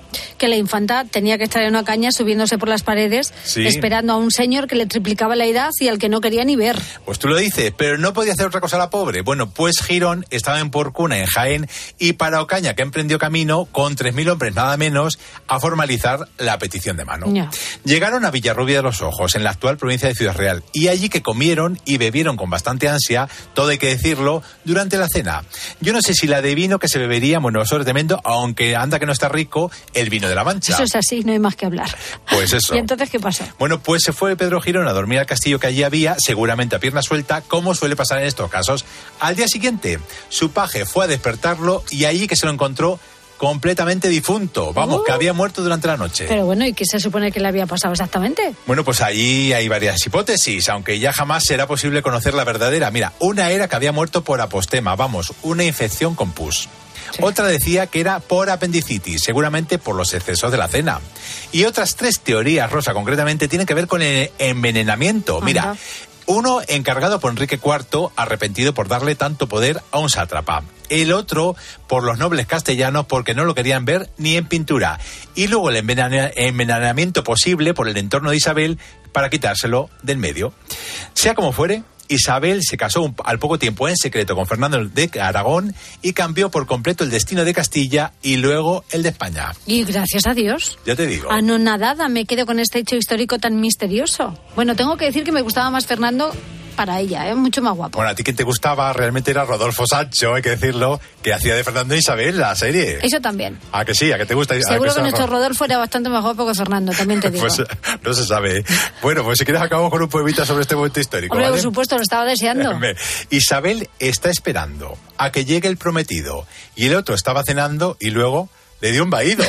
que la infanta tenía que estar en una caña subiéndose por las paredes, esperando a un señor que le triplicaba la edad y al que no quería ni ver. Pues tú lo dices, pero no podía hacer otra cosa la pobre. Bueno, pues Girón estaba en Porcuna, en Jaén, y para Ocaña, que emprendió camino con 3.000 hombres nada menos a formalizar la petición de mano. Ya. Llegaron a Villarrubia de los Ojos, en la actual provincia de Ciudad Real, y allí que comieron y bebieron con bastante ansia, todo hay que decirlo, durante la cena. Yo no sé si la adivino que se bebería, bueno, eso es tremendo, aunque anda que no está rico, el vino de la Mancha. Eso es así, no hay más que hablar. Pues eso. ¿Y entonces qué pasó? Bueno, pues se fue Pedro Girón a dormir al castillo que allí había, seguramente a pierna suelta, como suele pasar en estos casos. Al día siguiente, su paje fue a despertarlo y allí que se lo encontró completamente difunto. Vamos, que había muerto durante la noche. Pero bueno, ¿y qué se supone que le había pasado exactamente? Bueno, pues allí hay varias hipótesis, aunque ya jamás será posible conocer la verdadera. Mira, una era que había muerto por apostema, vamos, una infección con pus. Sí. Otra decía que era por apendicitis, seguramente por los excesos de la cena. Y otras 3 teorías, Rosa, concretamente, tienen que ver con el envenenamiento. Mira, uno encargado por Enrique IV, arrepentido por darle tanto poder a un sátrapa. El otro por los nobles castellanos, porque no lo querían ver ni en pintura. Y luego el envenenamiento posible por el entorno de Isabel para quitárselo del medio. Sea como fuere, Isabel se casó al poco tiempo en secreto con Fernando de Aragón y cambió por completo el destino de Castilla y luego el de España. Y gracias a Dios. Ya te digo. Anonadada me quedo con este hecho histórico tan misterioso. Bueno, tengo que decir que me gustaba más Fernando para ella, mucho más guapo. Bueno, a ti quien te gustaba realmente era Rodolfo Sancho, hay que decirlo, que hacía de Fernando e Isabel la serie. Eso también. ¿A que sí? ¿A que te gusta? Seguro que nuestro Rodolfo era bastante más guapo que Fernando, también te digo. Pues no se sabe. Bueno, pues si quieres acabamos con un poemita sobre este momento histórico. Hombre, ¿vale? Por supuesto, lo estaba deseando. Isabel está esperando a que llegue el prometido y el otro estaba cenando y luego le dio un vaído.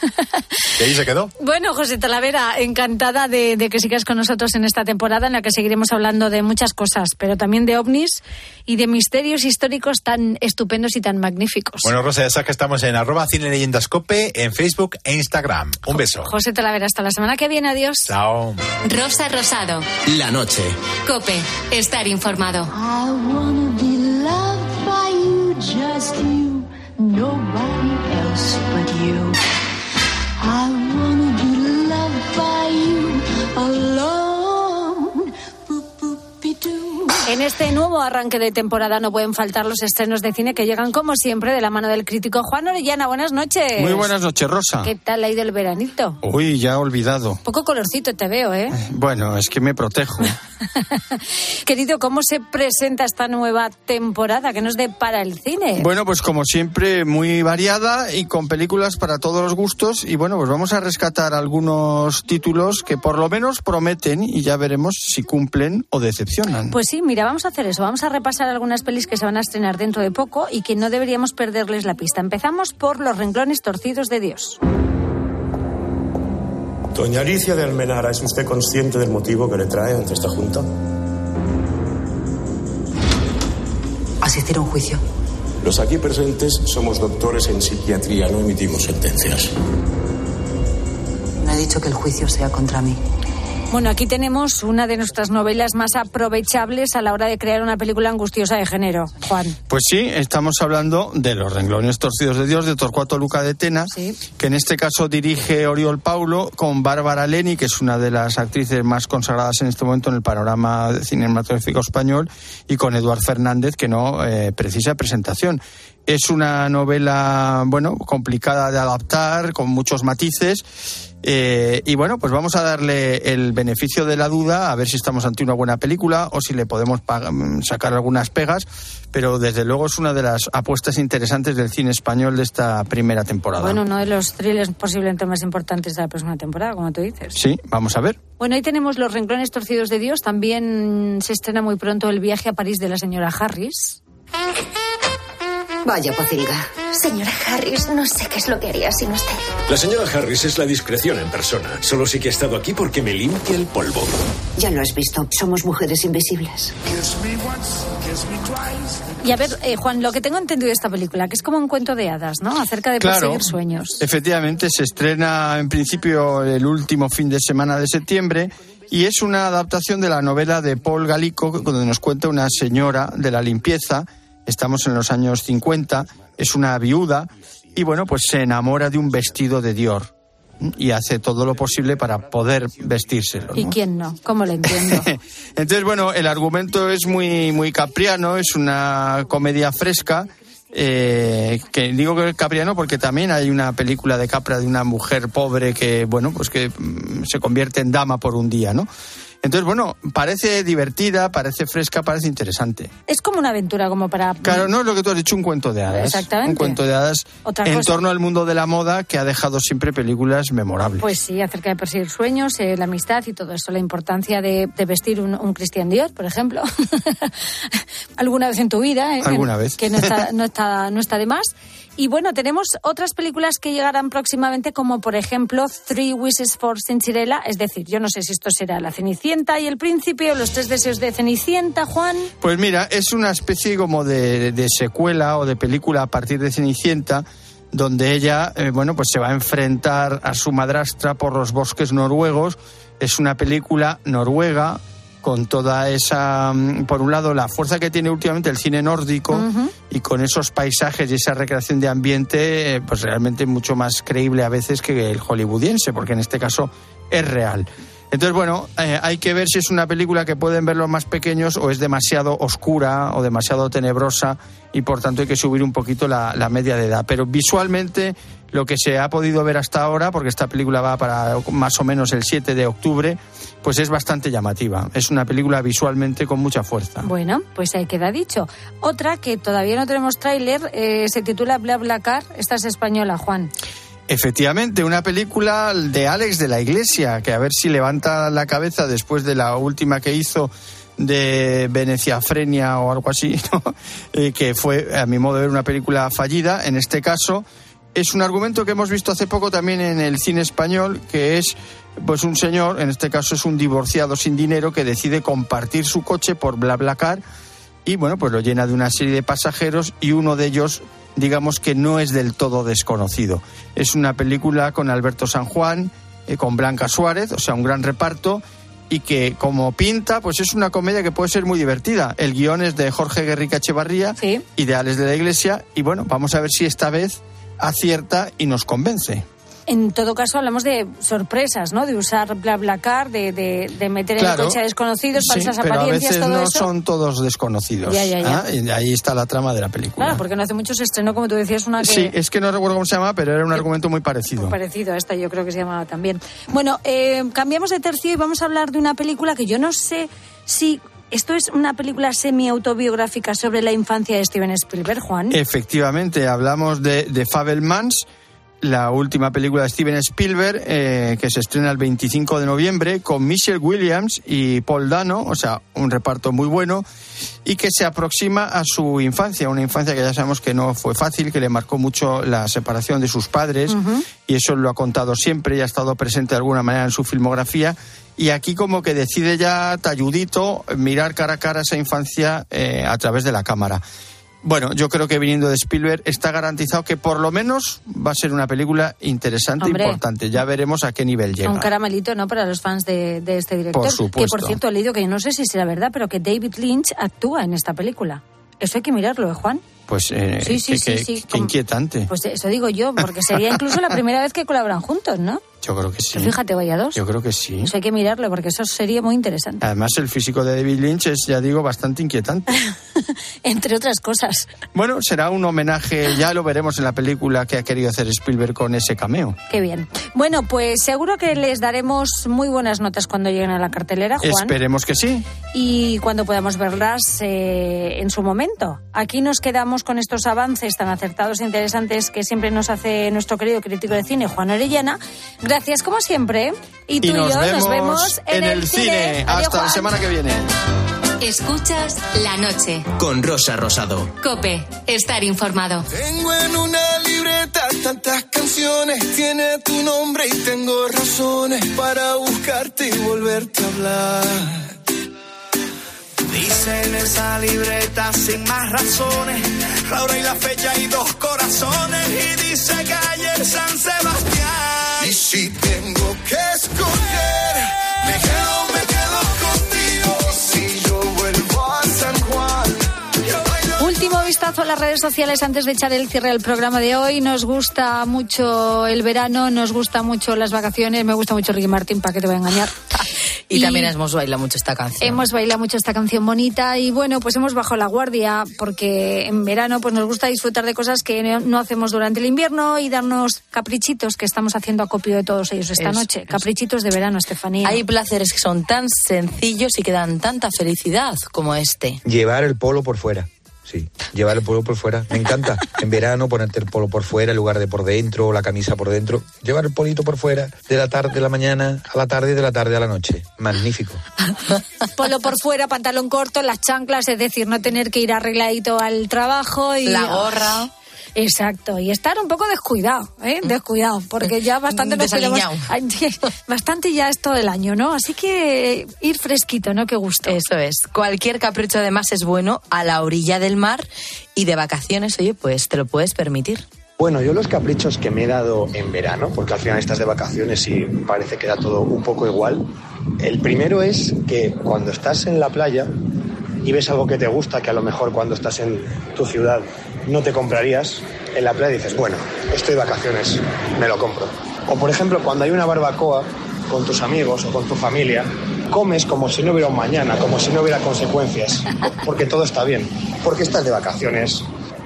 Y ahí se quedó. Bueno, José Talavera, encantada de que sigas con nosotros en esta temporada en la que seguiremos hablando de muchas cosas, pero también de ovnis y de misterios históricos tan estupendos y tan magníficos. Bueno, Rosa, ya sabes que estamos en @CineLeyendasCope, en Facebook e Instagram. Un beso. José Talavera, hasta la semana que viene. Adiós. Chao. Rosa Rosado. La noche. COPE. Estar informado. I wanna be loved by you, just you, nobody else but you. I wanna be loved by you alone. En este nuevo arranque de temporada no pueden faltar los estrenos de cine que llegan como siempre de la mano del crítico Juan Orellana. Buenas noches. Muy buenas noches, Rosa. ¿Qué tal ha ido el veranito? Uy, ya he olvidado. Poco colorcito te veo, ¿eh? Bueno, es que me protejo. Querido, ¿cómo se presenta esta nueva temporada que nos dé para el cine? Bueno, pues como siempre, muy variada y con películas para todos los gustos. Y bueno, pues vamos a rescatar algunos títulos que por lo menos prometen y ya veremos si cumplen o decepcionan. Pues sí, mira, vamos a hacer eso. Vamos a repasar algunas pelis que se van a estrenar dentro de poco y que no deberíamos perderles la pista. Empezamos por Los renglones torcidos de Dios. Doña Alicia de Almenara, ¿es usted consciente del motivo que le trae ante esta junta? Asistir a un juicio. Los aquí presentes somos doctores en psiquiatría, no emitimos sentencias. No he dicho que el juicio sea contra mí. Bueno, aquí tenemos una de nuestras novelas más aprovechables a la hora de crear una película angustiosa de género. Juan. Pues sí, estamos hablando de Los renglones torcidos de Dios, de Torcuato Luca de Tena, sí, que en este caso dirige Oriol Paulo, con Bárbara Leni, que es una de las actrices más consagradas en este momento en el panorama cinematográfico español, y con Eduard Fernández, que no precisa presentación. Es una novela, bueno, complicada de adaptar, con muchos matices. Y bueno, pues vamos a darle el beneficio de la duda, a ver si estamos ante una buena película o si le podemos sacar algunas pegas, pero desde luego es una de las apuestas interesantes del cine español de esta primera temporada. Bueno, uno de los thrillers posiblemente más importantes de la próxima temporada, como tú dices. Sí, vamos a ver. Bueno, ahí tenemos Los renglones torcidos de Dios. También se estrena muy pronto El viaje a París de la señora Harris. Vaya pocilga. Señora Harris, no sé qué es lo que haría sin usted. La señora Harris es la discreción en persona. Solo sí que ha estado aquí porque me limpia el polvo. Ya lo has visto. Somos mujeres invisibles. Y a ver, Juan, lo que tengo entendido de esta película, que es como un cuento de hadas, ¿no? Acerca de perseguir sueños. Efectivamente, se estrena en principio el último fin de semana de septiembre y es una adaptación de la novela de Paul Galico, donde nos cuenta una señora de la limpieza. Estamos en los años 50, es una viuda y bueno, pues se enamora de un vestido de Dior y hace todo lo posible para poder vestírselo, ¿no? ¿Y quién no? ¿Cómo lo entiendo? Entonces, bueno, el argumento es muy capriano, es una comedia fresca, que digo que es capriano porque también hay una película de Capra de una mujer pobre que, bueno, pues que se convierte en dama por un día, ¿no? Entonces, bueno, parece divertida, parece fresca, parece interesante. Es como una aventura, como para... Claro, no es lo que tú has dicho, un cuento de hadas. Exactamente. Un cuento de hadas en torno al mundo de la moda que ha dejado siempre películas memorables. Pues sí, acerca de perseguir sueños, la amistad y todo eso, la importancia de vestir un Christian Dior, por ejemplo. Alguna vez en tu vida. Alguna vez. Que no está de más. Y bueno, tenemos otras películas que llegarán próximamente, como por ejemplo Three Wishes for Cinderella. Es decir, yo no sé si esto será La Cenicienta y el Príncipe o Los Tres Deseos de Cenicienta, Juan. Pues mira, es una especie como de secuela o de película a partir de Cenicienta, donde ella, bueno, pues se va a enfrentar a su madrastra por los bosques noruegos. Es una película noruega con toda esa, por un lado, la fuerza que tiene últimamente el cine nórdico, y con esos paisajes y esa recreación de ambiente, pues realmente mucho más creíble a veces que el hollywoodiense, porque en este caso es real. Entonces, bueno, hay que ver si es una película que pueden ver los más pequeños o es demasiado oscura o demasiado tenebrosa y por tanto hay que subir un poquito la media de edad. Pero visualmente lo que se ha podido ver hasta ahora, porque esta película va para más o menos el 7 de octubre, pues es bastante llamativa. Es una película visualmente con mucha fuerza. Bueno, pues ahí queda dicho. Otra que todavía no tenemos tráiler, se titula BlaBlaCar. Esta es española, Juan. Efectivamente, una película de Alex de la Iglesia, que a ver si levanta la cabeza después de la última que hizo de Veneciafrenia o algo así, ¿no? Que fue, a mi modo de ver, una película fallida. En este caso, es un argumento que hemos visto hace poco también en el cine español, que es pues un señor, en este caso es un divorciado sin dinero, que decide compartir su coche por BlaBlaCar y, bueno, pues lo llena de una serie de pasajeros y uno de ellos, digamos que no es del todo desconocido. Es una película con Alberto San Juan, con Blanca Suárez, o sea, un gran reparto, y que como pinta, pues es una comedia que puede ser muy divertida. El guión es de Jorge Guerrica Echevarría y de Alex de la Iglesia, y bueno, vamos a ver si esta vez acierta y nos convence. En todo caso, hablamos de sorpresas, ¿no? De usar BlaBlaCar, de meter en el coche a desconocidos, falsas apariencias, todo eso. Pero a veces no son todos desconocidos. Ya. Y ahí está la trama de la película. Claro, porque no hace mucho se estrenó, como tú decías, una que... Sí, es que no recuerdo cómo se llama, pero era un argumento muy parecido. Muy parecido a esta, yo creo que se llamaba también. Bueno, cambiamos de tercio y vamos a hablar de una película que yo no sé si... Esto es una película semi-autobiográfica sobre la infancia de Steven Spielberg, Juan. Efectivamente, hablamos de Fabelmans, la última película de Steven Spielberg, que se estrena el 25 de noviembre, con Michelle Williams y Paul Dano, o sea, un reparto muy bueno, y que se aproxima a su infancia, una infancia que ya sabemos que no fue fácil, que le marcó mucho la separación de sus padres, y eso lo ha contado siempre y ha estado presente de alguna manera en su filmografía, y aquí como que decide ya talludito mirar cara a cara esa infancia a través de la cámara. Bueno, yo creo que viniendo de Spielberg está garantizado que por lo menos va a ser una película interesante e importante. Ya veremos a qué nivel llega. Un caramelito, ¿no?, para los fans de este director. Por supuesto. Que, por cierto, he leído que no sé si será verdad, pero que David Lynch actúa en esta película. Eso hay que mirarlo, ¿eh, Juan? Pues qué inquietante. Pues eso digo yo, porque sería incluso la primera vez que colaboran juntos, ¿no? Yo creo que sí. Pero fíjate, vaya dos. Yo creo que sí. Eso hay que mirarlo, porque eso sería muy interesante. Además, el físico de David Lynch es, ya digo, bastante inquietante. Entre otras cosas. Bueno, será un homenaje, ya lo veremos en la película que ha querido hacer Spielberg con ese cameo. Qué bien. Bueno, pues seguro que les daremos muy buenas notas cuando lleguen a la cartelera, Juan. Esperemos que sí. Y cuando podamos verlas en su momento. Aquí nos quedamos con estos avances tan acertados e interesantes que siempre nos hace nuestro querido crítico de cine, Juan Orellana. Gracias, como siempre. Y tú y yo nos vemos en el cine. Hasta Adiós, la semana que viene. Escuchas La Noche. Con Rosa Rosado. COPE. Estar informado. Tengo en una libreta tantas canciones, tiene tu nombre y tengo razones para buscarte y volverte a hablar. Dice en esa libreta sin más razones, la hora y la fecha y 2 corazones, y dice calle San Sebastián. Y si tengo que escoger, me quedo contigo. Si yo vuelvo a San Juan, Último vistazo vistazo a las redes sociales antes de echar el cierre del programa de hoy. Nos gusta mucho el verano, nos gusta mucho las vacaciones, me gusta mucho Ricky Martin, ¿para qué te voy a engañar? Y también hemos bailado mucho esta canción. Hemos bailado mucho esta canción bonita y bueno, pues hemos bajado la guardia porque en verano pues nos gusta disfrutar de cosas que no hacemos durante el invierno y darnos caprichitos que estamos haciendo acopio de todos ellos esta noche. Caprichitos de verano, Estefanía. Hay placeres que son tan sencillos y que dan tanta felicidad como este. Llevar el polo por fuera. Sí, llevar el polo por fuera. Me encanta. En verano ponerte el polo por fuera en lugar de por dentro, o la camisa por dentro. Llevar el polito por fuera, de la tarde de la mañana a la tarde y de la tarde a la noche. Magnífico. Polo por fuera, pantalón corto, las chanclas, es decir, no tener que ir arregladito al trabajo y la gorra. Exacto, y estar un poco descuidado, descuidado, porque ya bastante nos cuidamos, bastante ya es todo el año, ¿no? Así que ir fresquito, ¿no? Qué gusto. Eso es. Cualquier capricho además es bueno a la orilla del mar y de vacaciones, oye, pues te lo puedes permitir. Bueno, yo los caprichos que me he dado en verano, porque al final estás de vacaciones y parece que da todo un poco igual. El primero es que cuando estás en la playa y ves algo que te gusta, que a lo mejor cuando estás en tu ciudad no te comprarías, en la playa dices, bueno, estoy de vacaciones, me lo compro. O por ejemplo, cuando hay una barbacoa con tus amigos o con tu familia, comes como si no hubiera un mañana, como si no hubiera consecuencias, porque todo está bien, porque estás de vacaciones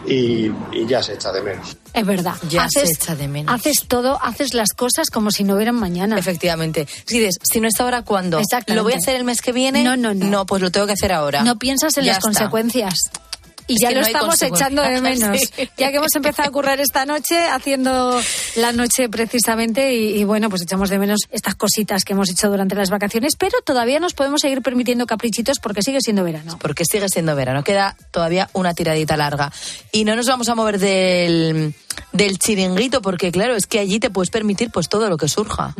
y ya se echa de menos. Es verdad, ya se echa de menos. Haces todo, haces las cosas como si no hubieran mañana. Efectivamente. Si dices, si no está ahora, ¿cuándo? ¿Lo voy a hacer el mes que viene? No, pues lo tengo que hacer ahora. No piensas en ya las está. consecuencias. Y ya lo estamos echando de menos. Sí. Ya que hemos empezado a currar esta noche, haciendo la noche precisamente, y bueno, pues echamos de menos estas cositas que hemos hecho durante las vacaciones, pero todavía nos podemos seguir permitiendo caprichitos porque sigue siendo verano. Porque sigue siendo verano, queda todavía una tiradita larga. Y no nos vamos a mover del chiringuito, porque claro, es que allí te puedes permitir pues todo lo que surja.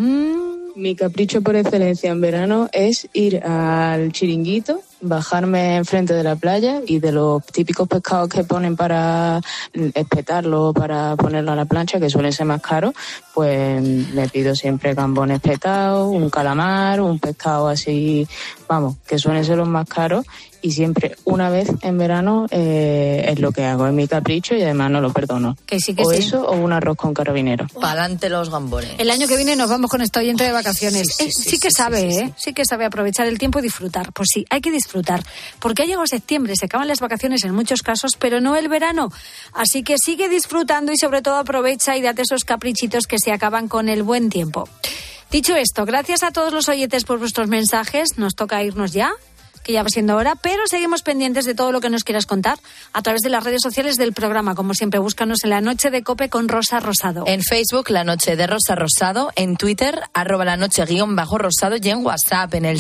Mi capricho por excelencia en verano es ir al chiringuito, bajarme enfrente de la playa y de los típicos pescados que ponen para espetarlo, para ponerlo a la plancha, que suelen ser más caros, pues me pido siempre gambón espetado, un calamar, un pescado así, vamos, que suelen ser los más caros. Y siempre, una vez en verano, es lo que hago, es mi capricho y además no lo perdono. Que sí, o eso o un arroz con carabinero. Pa'lante los gambones. El año que viene nos vamos con este oyente de vacaciones. Sí que sabe aprovechar el tiempo y disfrutar. Pues sí, hay que disfrutar. Porque ha llegado septiembre, se acaban las vacaciones en muchos casos, pero no el verano. Así que sigue disfrutando y sobre todo aprovecha y date esos caprichitos que se acaban con el buen tiempo. Dicho esto, gracias a todos los oyentes por vuestros mensajes. Nos toca irnos ya, que ya va siendo hora, pero seguimos pendientes de todo lo que nos quieras contar a través de las redes sociales del programa. Como siempre, búscanos en La Noche de COPE con Rosa Rosado. En Facebook, La Noche de Rosa Rosado. En Twitter, @lanoche_rosado. Y en WhatsApp, en el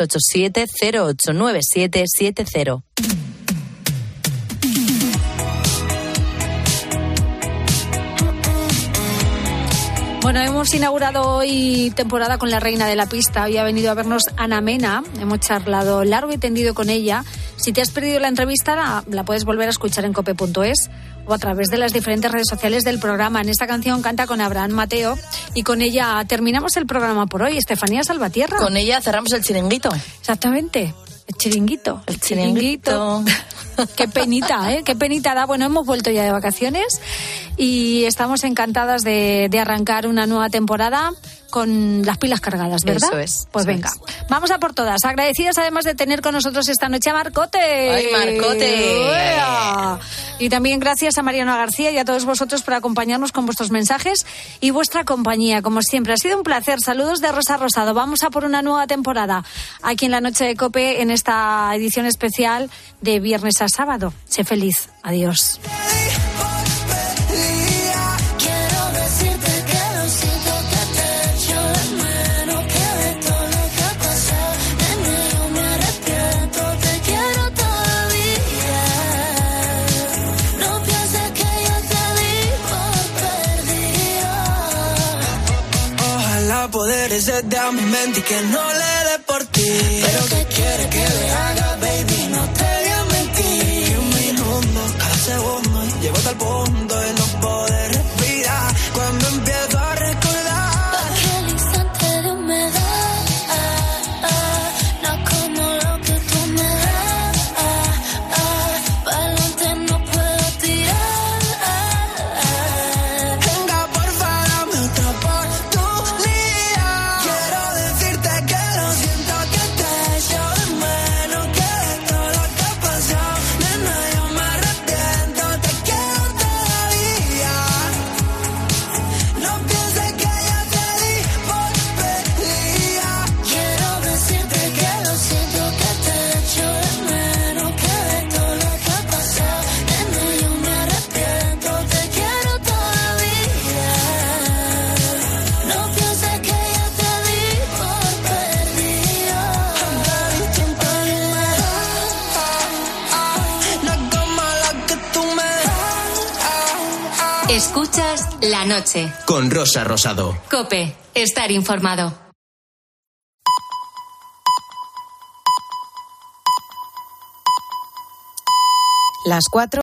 687-089770. Bueno, hemos inaugurado hoy temporada con la reina de la pista. Hoy ha venido a vernos Ana Mena. Hemos charlado largo y tendido con ella. Si te has perdido la entrevista, la puedes volver a escuchar en cope.es o a través de las diferentes redes sociales del programa. En esta canción canta con Abraham Mateo y con ella terminamos el programa por hoy. Estefanía Salvatierra. Con ella cerramos el chiringuito. Exactamente. El chiringuito. El chiringuito. Qué penita, ¿eh? Qué penita da. Bueno, hemos vuelto ya de vacaciones y estamos encantadas de arrancar una nueva temporada con las pilas cargadas, ¿verdad? Eso es. Pues venga, vamos a por todas. Agradecidas además de tener con nosotros esta noche a Marcote. ¡Ay, Marcote! ¡Uea! Y también gracias a Mariano García y a todos vosotros por acompañarnos con vuestros mensajes y vuestra compañía. Como siempre, ha sido un placer. Saludos de Rosa Rosado. Vamos a por una nueva temporada aquí en La Noche de COPE en esta edición especial de viernes a sábado. Sé feliz. Adiós. Poder ese de a mi mente y que no le dé por ti. Pero ¿qué quiere que le haga, baby? No te voy a mentir. Un minuto, cada segundo, llevo hasta el punto de no poder respirar. Cuando empiezo a recordar aquel instante de humedad, no como lo que tú me das. Pa'lante no puedo Escuchas La Noche. Con Rosa Rosado. COPE. Estar informado. Las 4.